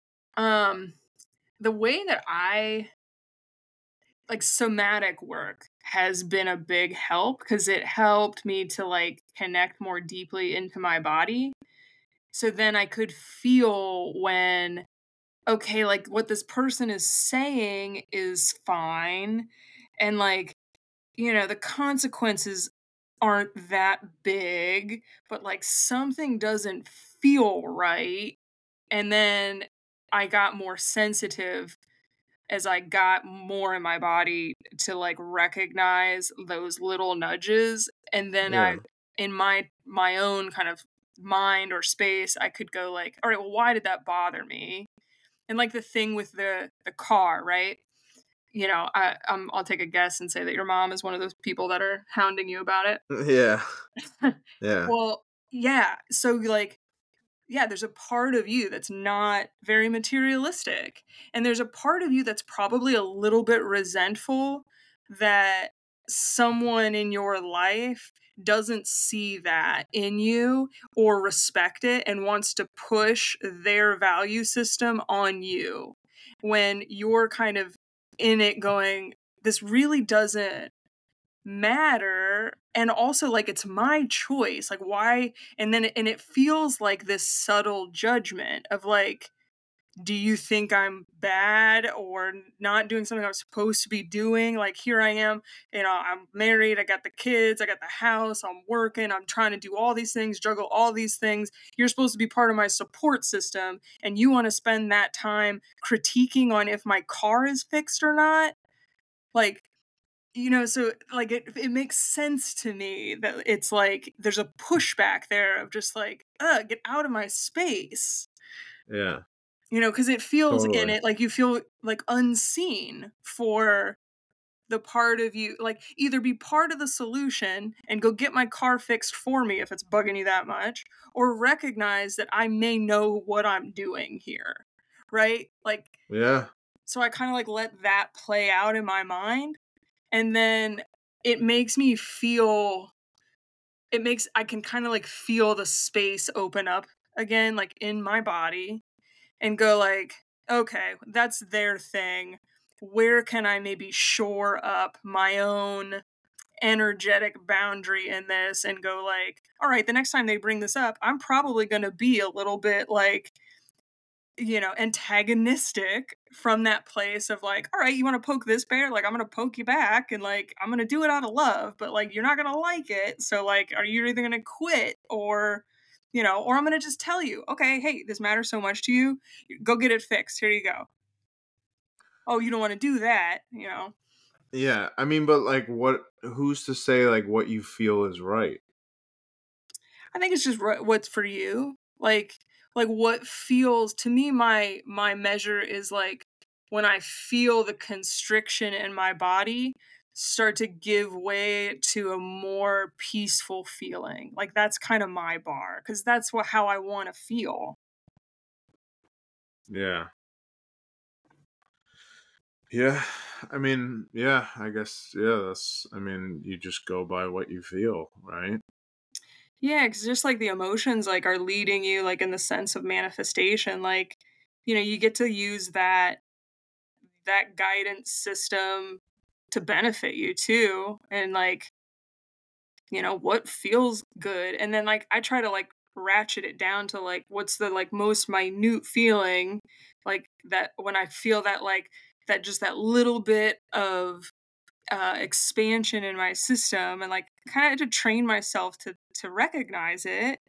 The way that I like somatic work has been a big help because it helped me to like connect more deeply into my body. So then I could feel when, okay, like what this person is saying is fine. And like, the consequences aren't that big, but like something doesn't feel right. And then I got more sensitive as I got more in my body to like recognize those little nudges. And then Yeah. in my own kind of mind or space, I could go like, all right, well, why did that bother me? And like the thing with the car, right? I'll take a guess and say that your mom is one of those people that are hounding you about it. Yeah. Yeah. Well, yeah. So like, yeah, there's a part of you that's not very materialistic. And there's a part of you that's probably a little bit resentful that someone in your life doesn't see that in you or respect it and wants to push their value system on you when you're kind of in it going, this really doesn't matter. And also like it's my choice, like why? And it feels like this subtle judgment of like, do you think I'm bad or not doing something I'm supposed to be doing? Like here I am, I'm married, I got the kids, I got the house, I'm working, I'm trying to do all these things, juggle all these things. You're supposed to be part of my support system, and you want to spend that time critiquing on if my car is fixed or not. Like, so like it makes sense to me that it's like there's a pushback there of just like, get out of my space. Yeah. Because it feels in Totally. it like you feel like unseen for the part of you, like either be part of the solution and go get my car fixed for me if it's bugging you that much, or recognize that I may know what I'm doing here. Right? Like, Yeah. so I kind of like let that play out in my mind. And then it makes me feel, I can kind of like feel the space open up again, like in my body, and go like, okay, that's their thing. Where can I maybe shore up my own energetic boundary in this and go like, all right, the next time they bring this up, I'm probably going to be a little bit like, antagonistic from that place of like, all right, you want to poke this bear? Like, I'm going to poke you back and like, I'm going to do it out of love, but like, you're not going to like it. So like, are you either going to quit or or I'm going to just tell you, okay, hey, this matters so much to you. Go get it fixed. Here you go. Oh, you don't want to do that. Yeah, I mean, but like, who's to say like what you feel is right? I think it's just what's for you. Like what feels to me, my measure is like when I feel the constriction in my body start to give way to a more peaceful feeling. Like that's kind of my bar cuz that's how I want to feel. Yeah. Yeah. I mean, yeah, I guess, yeah, I mean, you just go by what you feel, right? Yeah, cuz just like the emotions like are leading you like in the sense of manifestation, like you get to use that guidance system to benefit you too, and like what feels good, and then like I try to like ratchet it down to like what's the like most minute feeling, like that when I feel that like that just that little bit of expansion in my system, and like kind of to train myself to recognize it,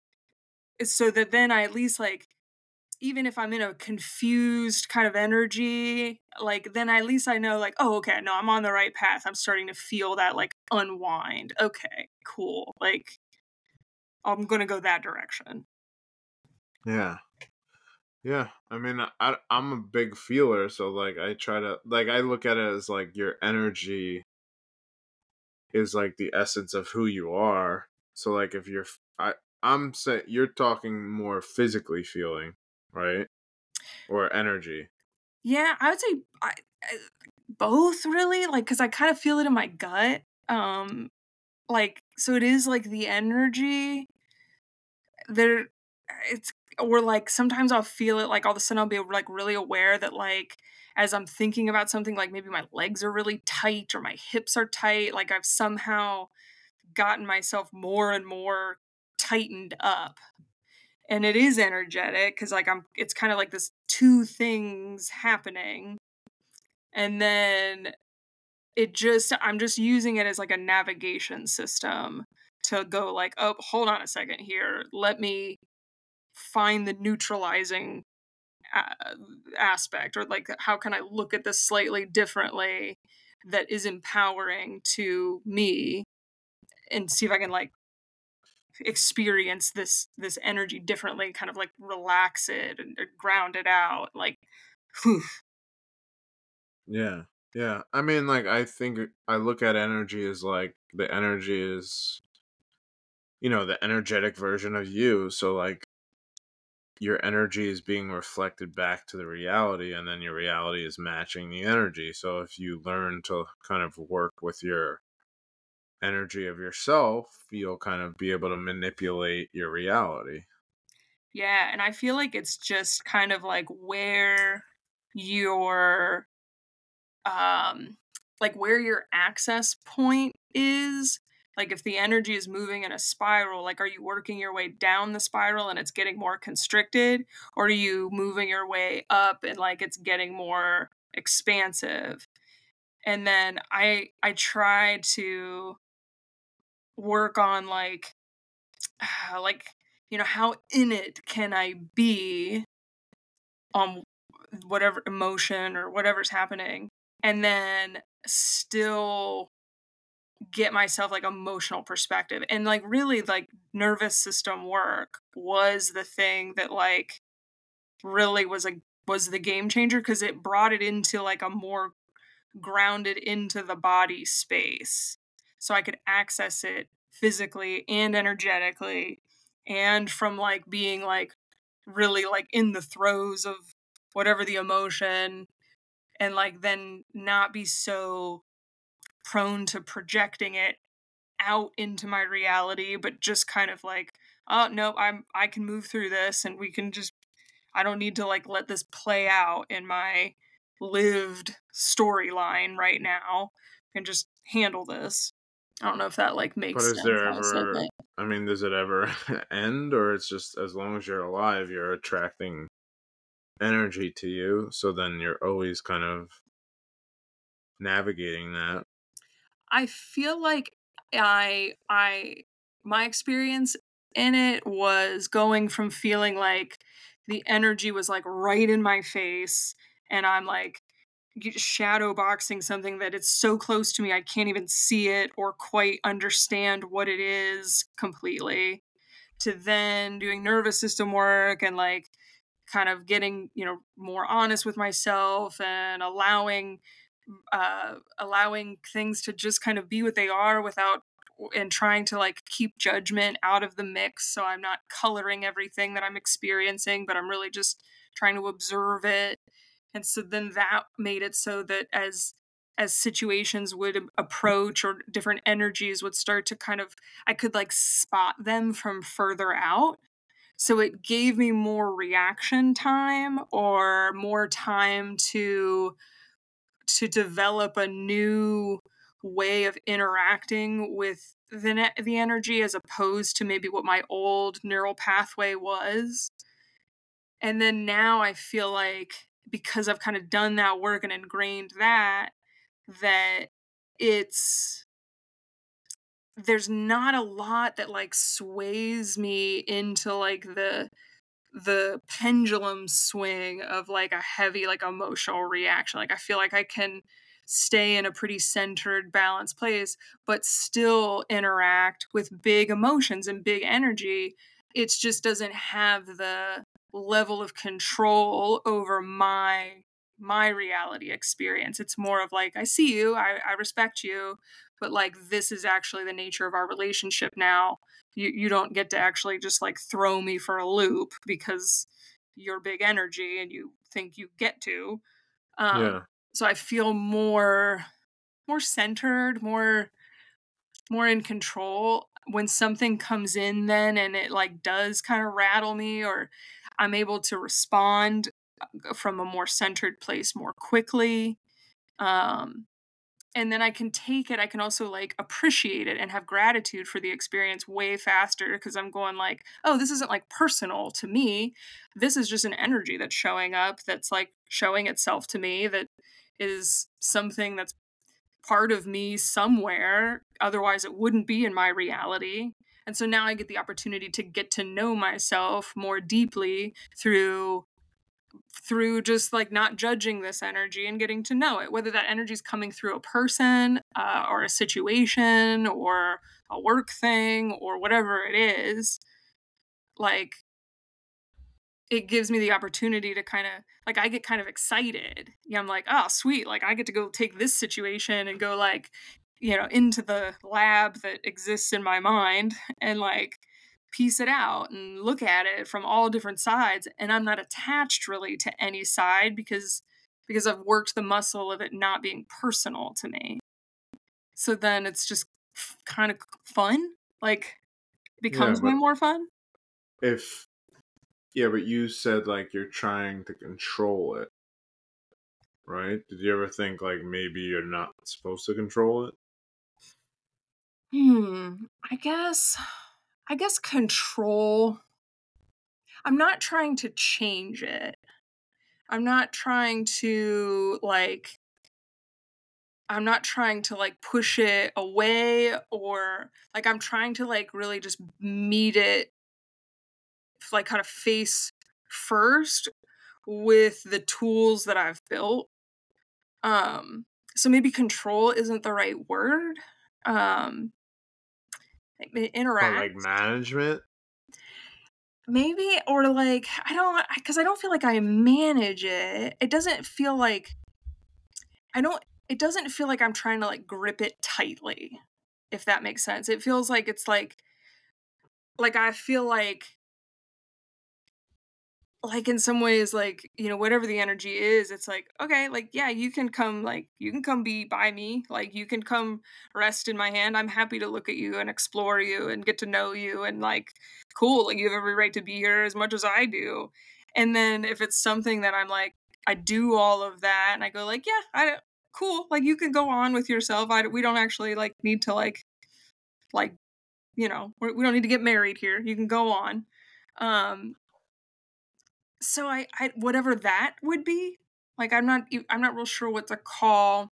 so that then I at least like even if I'm in a confused kind of energy, like then at least I know like, oh, okay, no, I'm on the right path. I'm starting to feel that like unwind. Okay, cool. Like I'm gonna go that direction. Yeah. Yeah. I mean, I'm a big feeler, so like I try to like I look at it as like your energy is like the essence of who you are. So like if I'm saying you're talking more physically feeling, right? Or energy. Yeah, I would say I both really, like because I kind of feel it in my gut. Like so it is like the energy there. It's or like sometimes I'll feel it like all of a sudden I'll be like really aware that like as I'm thinking about something like maybe my legs are really tight or my hips are tight, like I've somehow gotten myself more and more tightened up. And it is energetic cuz like it's kind of like this two things happening. And then I'm just using it as like a navigation system to go like, "Oh, hold on a second here. Let me find the neutralizing a- aspect, or like how can I look at this slightly differently that is empowering to me, and see if I can like experience this energy differently, kind of like relax it and ground it out, like whew. Yeah. Yeah. I mean, like I think I look at energy as like the energy is, the energetic version of you. So like your energy is being reflected back to the reality, and then your reality is matching the energy. So if you learn to kind of work with your energy of yourself, you'll kind of be able to manipulate your reality. Yeah, and I feel like it's just kind of your um where your access point is. Like if the energy is moving in a spiral, like are you working your way down the spiral and it's getting more constricted, or are you moving your way up and like it's getting more expansive? And then I try to work on like how in it can I be on whatever emotion or whatever's happening, and then still get myself like emotional perspective, and like really like nervous system work was the thing that like really was the game changer, because it brought it into like a more grounded into the body space, so I could access it physically and energetically, and from like being like really like in the throes of whatever the emotion, and like then not be so prone to projecting it out into my reality, but just kind of like, oh no, I can move through this, and we can just I don't need to like let this play out in my lived storyline right now. I can just handle this. I don't know if that like But makes is sense there how I said ever, that. I mean, does it ever end, or it's just as long as you're alive, you're attracting energy to you? So then you're always kind of navigating that. I feel like I my experience in it was going from feeling like the energy was like right in my face and I'm like shadow boxing something that it's so close to me I can't even see it or quite understand what it is completely, to then doing nervous system work and like kind of getting, more honest with myself and allowing things to just kind of be what they are without and trying to like keep judgment out of the mix, so I'm not coloring everything that I'm experiencing but I'm really just trying to observe it. And so then that made it so that as situations would approach or different energies would start to kind of, I could like spot them from further out, so it gave me more reaction time or more time to develop a new way of interacting with the energy as opposed to maybe what my old neural pathway was. And then now I feel like because I've kind of done that work and ingrained that it's there's not a lot that like sways me into like the pendulum swing of like a heavy like emotional reaction. Like I feel like I can stay in a pretty centered balanced place but still interact with big emotions and big energy. It just doesn't have the level of control over my reality experience. It's more of like, I see you, I respect you, but like this is actually the nature of our relationship now. You don't get to actually just like throw me for a loop because you're big energy and you think you get to. Um, Yeah. so I feel more centered, more in control when something comes in then and it like does kind of rattle me, or I'm able to respond from a more centered place more quickly. Um, and then I can take it, I can also like appreciate it and have gratitude for the experience way faster because I'm going like, oh, this isn't like personal to me. This is just an energy that's showing up, that's like showing itself to me, that is something that's part of me somewhere. Otherwise, it wouldn't be in my reality. And so now I get the opportunity to get to know myself more deeply through just like not judging this energy and getting to know it, whether that energy is coming through a person or a situation or a work thing or whatever it is. Like it gives me the opportunity to kind of like, I get kind of excited. Yeah, I'm like, oh sweet, like I get to go take this situation and go like, into the lab that exists in my mind and like piece it out and look at it from all different sides, and I'm not attached really to any side because I've worked the muscle of it not being personal to me. So then it's just kind of fun, like Yeah, becomes way but more fun. if yeah, but you said like you're trying to control it, right? Did you ever think like maybe you're not supposed to control it? Hmm, I guess control. I'm not trying to change it. I'm not trying to like I'm not trying to like push it away, or like I'm trying to like really just meet it like kind of face first with the tools that I've built. Um so maybe control isn't the right word. Um But like Interact management? maybe, or like I don't, because I don't feel like I manage it. It doesn't feel like I don't it doesn't feel like I'm trying to like grip it tightly, if that makes sense. It feels like it's like I feel like in some ways, like, whatever the energy is, it's like, okay, like, yeah, you can come be by me, like you can come rest in my hand. I'm happy to look at you and explore you and get to know you, and like, cool, like you have every right to be here as much as I do. And then if it's something that I'm like, I do all of that and I go like, yeah, I cool, like you can go on with yourself. We don't actually like need to like we don't need to get married here. You can go on. um so I whatever that would be, like I'm not real sure what to call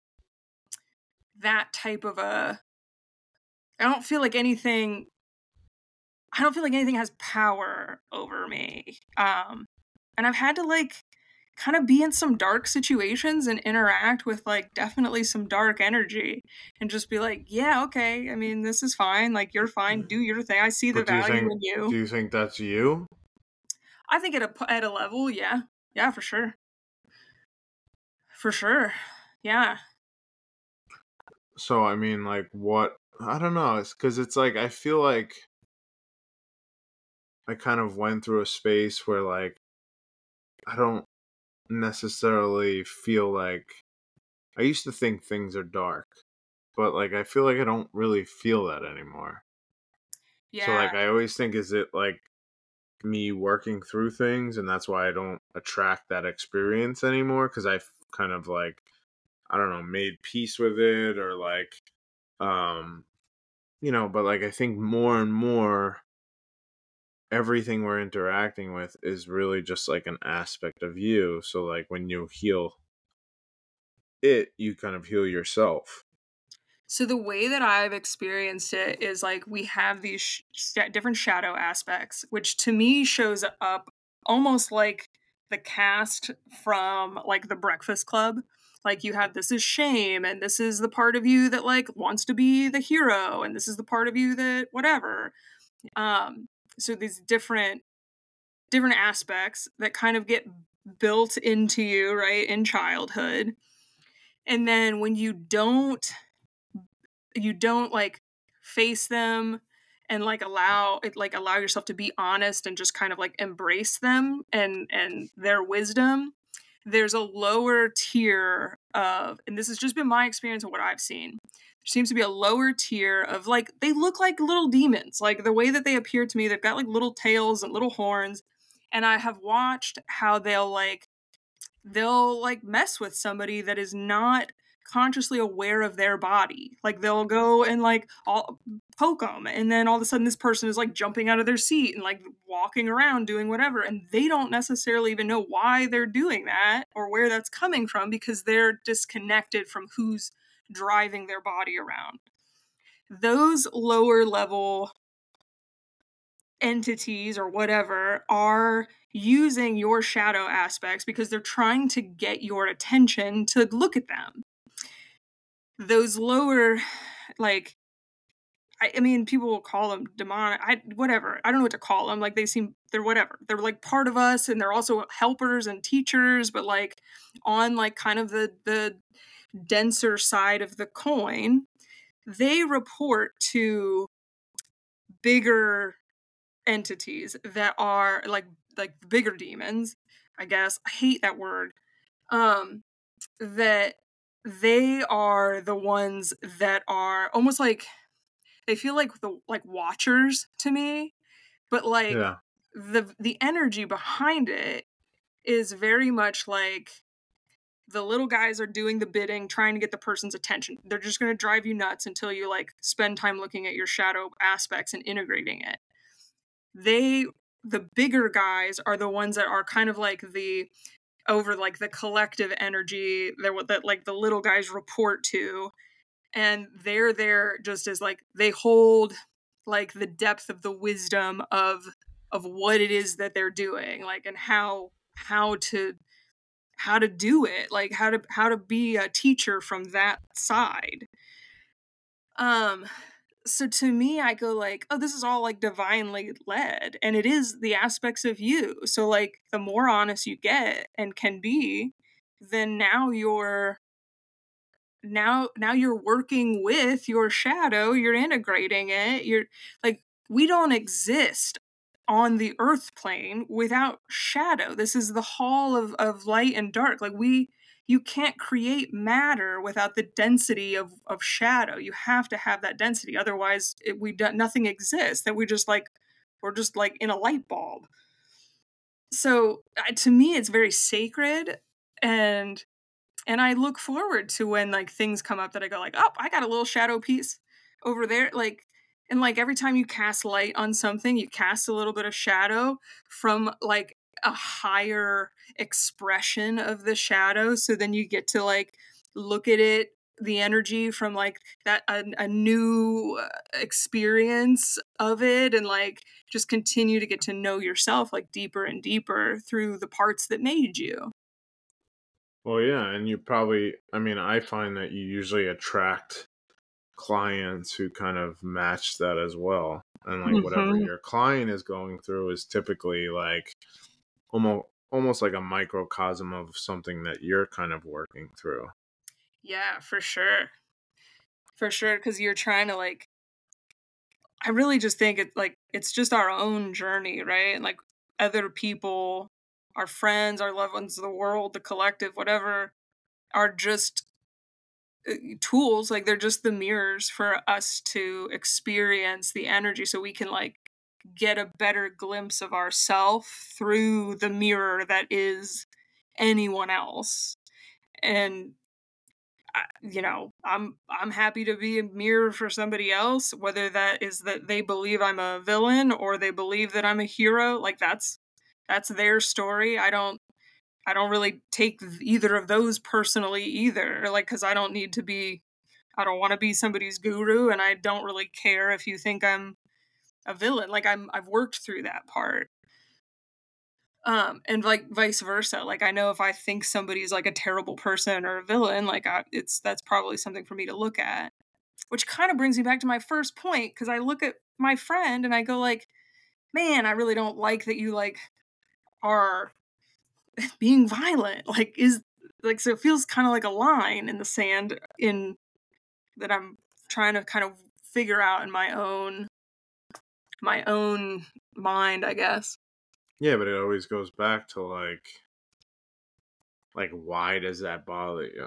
that type of a. I don't feel like anything I don't feel like anything has power over me. And I've had to like kind of be in some dark situations and interact with like definitely some dark energy and just be like, yeah, okay. I mean, this is fine. Like, you're fine. Do your thing. I see the But value in do you. you think that's you? I think at a level, yeah. Yeah, for sure. For sure. Yeah. So I mean, like, what? I don't know. It's because it's like I feel like I kind of went through a space where like I don't necessarily feel like I used to think things are dark, but like I feel like I don't really feel that anymore. So Yeah. like I always think, is it like me working through things and that's why I don't attract that experience anymore, because I've kind of like, I don't know, made peace with it, or like um but like I think more and more everything we're interacting with is really just like an aspect of you. So like when you heal it, you kind of heal yourself. So the way that I've experienced it is like we have these different shadow aspects, which to me shows up almost like the cast from like the Breakfast Club. Like, you have, this is shame, and this is the part of you that like wants to be the hero, and this is the part of you that whatever. Um, so these different aspects that kind of get built into you, right, in childhood. And then when you don't like face them and like allow yourself to be honest and just kind of like embrace them and their wisdom, there's a lower tier of, and this has just been my experience of what I've seen, there seems to be a lower tier of like, they look like little demons, like the way that they appear to me, they've got like little tails and little horns, and I have watched how they'll mess with somebody that is not consciously aware of their body. Like, they'll go and like all poke them, and then all of a sudden this person is like jumping out of their seat and like walking around doing whatever, and they don't necessarily even know why they're doing that or where that's coming from, because they're disconnected from who's driving their body around. Those lower level entities or whatever are using your shadow aspects because they're trying to get your attention to look at them. Those lower, like, I mean, people will call them demonic, whatever. I don't know what to call them. Like, they're whatever. They're like part of us, and they're also helpers and teachers, but like on like kind of the denser side of the coin, they report to bigger entities that are like bigger demons, I guess. I hate that word. um that they are the ones that are almost like, they feel like the like watchers to me, but like Yeah. the energy behind it is very much like the little guys are doing the bidding, trying to get the person's attention. They're just going to drive you nuts until you like spend time looking at your shadow aspects and integrating it. they the bigger guys are the ones that are kind of like the over like the collective energy that like the little guys report to, and they're there just as like they hold like the depth of the wisdom of what it is that they're doing, like, and how to do it, like how to be a teacher from that side. um so to me, I go like, oh, this is all like divinely led, and it is the aspects of you. So like the more honest you get and can be, then now you're working with your shadow, you're integrating it, you're like, we don't exist on the earth plane without shadow. This is the hall of light and dark. Like, you can't create matter without the density of shadow. You have to have that density, otherwise nothing exists, that we're just like in a light bulb. So to me, it's very sacred, and I look forward to when like things come up that I go like, oh, I got a little shadow piece over there, like, and like every time you cast light on something, you cast a little bit of shadow from like a higher expression of the shadow, so then you get to like look at it the energy from like that a new experience of it, and like just continue to get to know yourself like deeper and deeper through the parts that made you. Well, yeah, and you probably, I mean, I find that you usually attract clients who kind of match that as well. And like whatever Hmm. your client is going through is typically like almost like a microcosm of something that you're kind of working through. Yeah, for sure, because you're trying to like, I really just think it's like it's just our own journey, right? And like other people, our friends, our loved ones, the world, the collective, whatever, are just tools. Like they're just the mirrors for us to experience the energy, so we can like get a better glimpse of ourself through the mirror that is anyone else. And I'm happy to be a mirror for somebody else, whether that is that they believe I'm a villain or they believe that I'm a hero. Like that's their story. I don't really take either of those personally either. Like, cuz I don't want to be somebody's guru, and I don't really care if you think I'm a villain. Like I've worked through that part. And like vice versa. Like I know if I think somebody's like a terrible person or a villain, like that's probably something for me to look at. Which kind of brings me back to my first point, because I look at my friend and I go like, man, I really don't like that you like are being violent. Like is like, so it feels kind of like a line in the sand in that I'm trying to kind of figure out in my own mind, I guess. Yeah, but it always goes back to why does that bother you?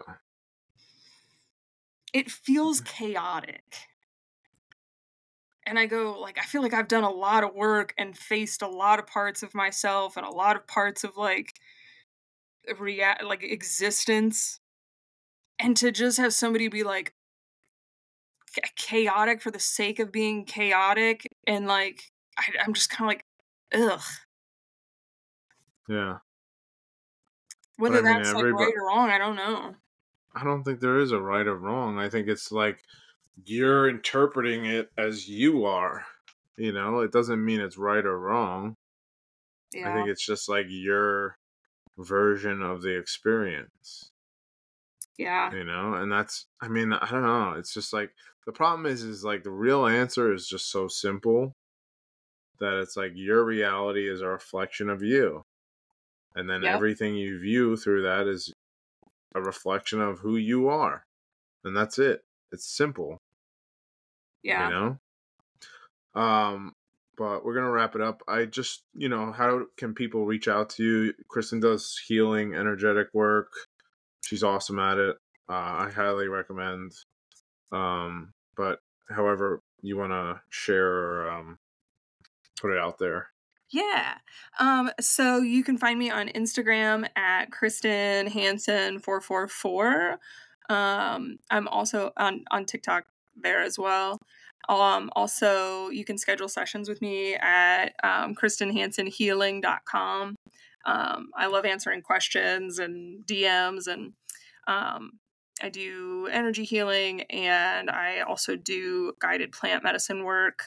It feels chaotic. And I go like, I feel like I've done a lot of work and faced a lot of parts of myself and a lot of parts of like like existence, and to just have somebody be like chaotic for the sake of being chaotic, and like I'm just kind of like, ugh. Yeah. But I Whether mean, that's like everybody, right or wrong, I don't know. I don't think there is a right or wrong. I think it's like you're interpreting it as you are. It doesn't mean it's right or wrong. I Yeah, think it's just like your version of the experience, yeah, and that's, I mean, I don't know. It's just like the problem is like the real answer is just so simple that it's like your reality is a reflection of you. And then yep, everything you view through that is a reflection of who you are. And that's it. It's simple, you yeah. know? Um, but we're gonna wrap it up. I just, how can people reach out to you? Kristen does healing, energetic work. She's awesome at it. I highly recommend. But however you want to share or put it out there. Yeah. So you can find me on Instagram at Kristen Hansen 444. I'm also on TikTok there as well. Also, you can schedule sessions with me at KristenHansenHealing.com. I love answering questions and DMs, and um, I do energy healing, and I also do guided plant medicine work.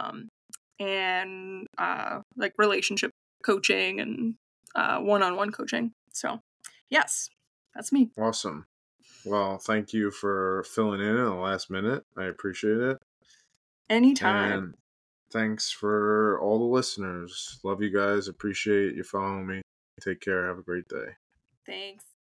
And like relationship coaching and one-on-one coaching. So, yes, that's me. Awesome. Well, thank you for filling in the last minute. I appreciate it. Anytime. And thanks for all the listeners. Love you guys. Appreciate you following me. Take care. Have a great day. Thanks.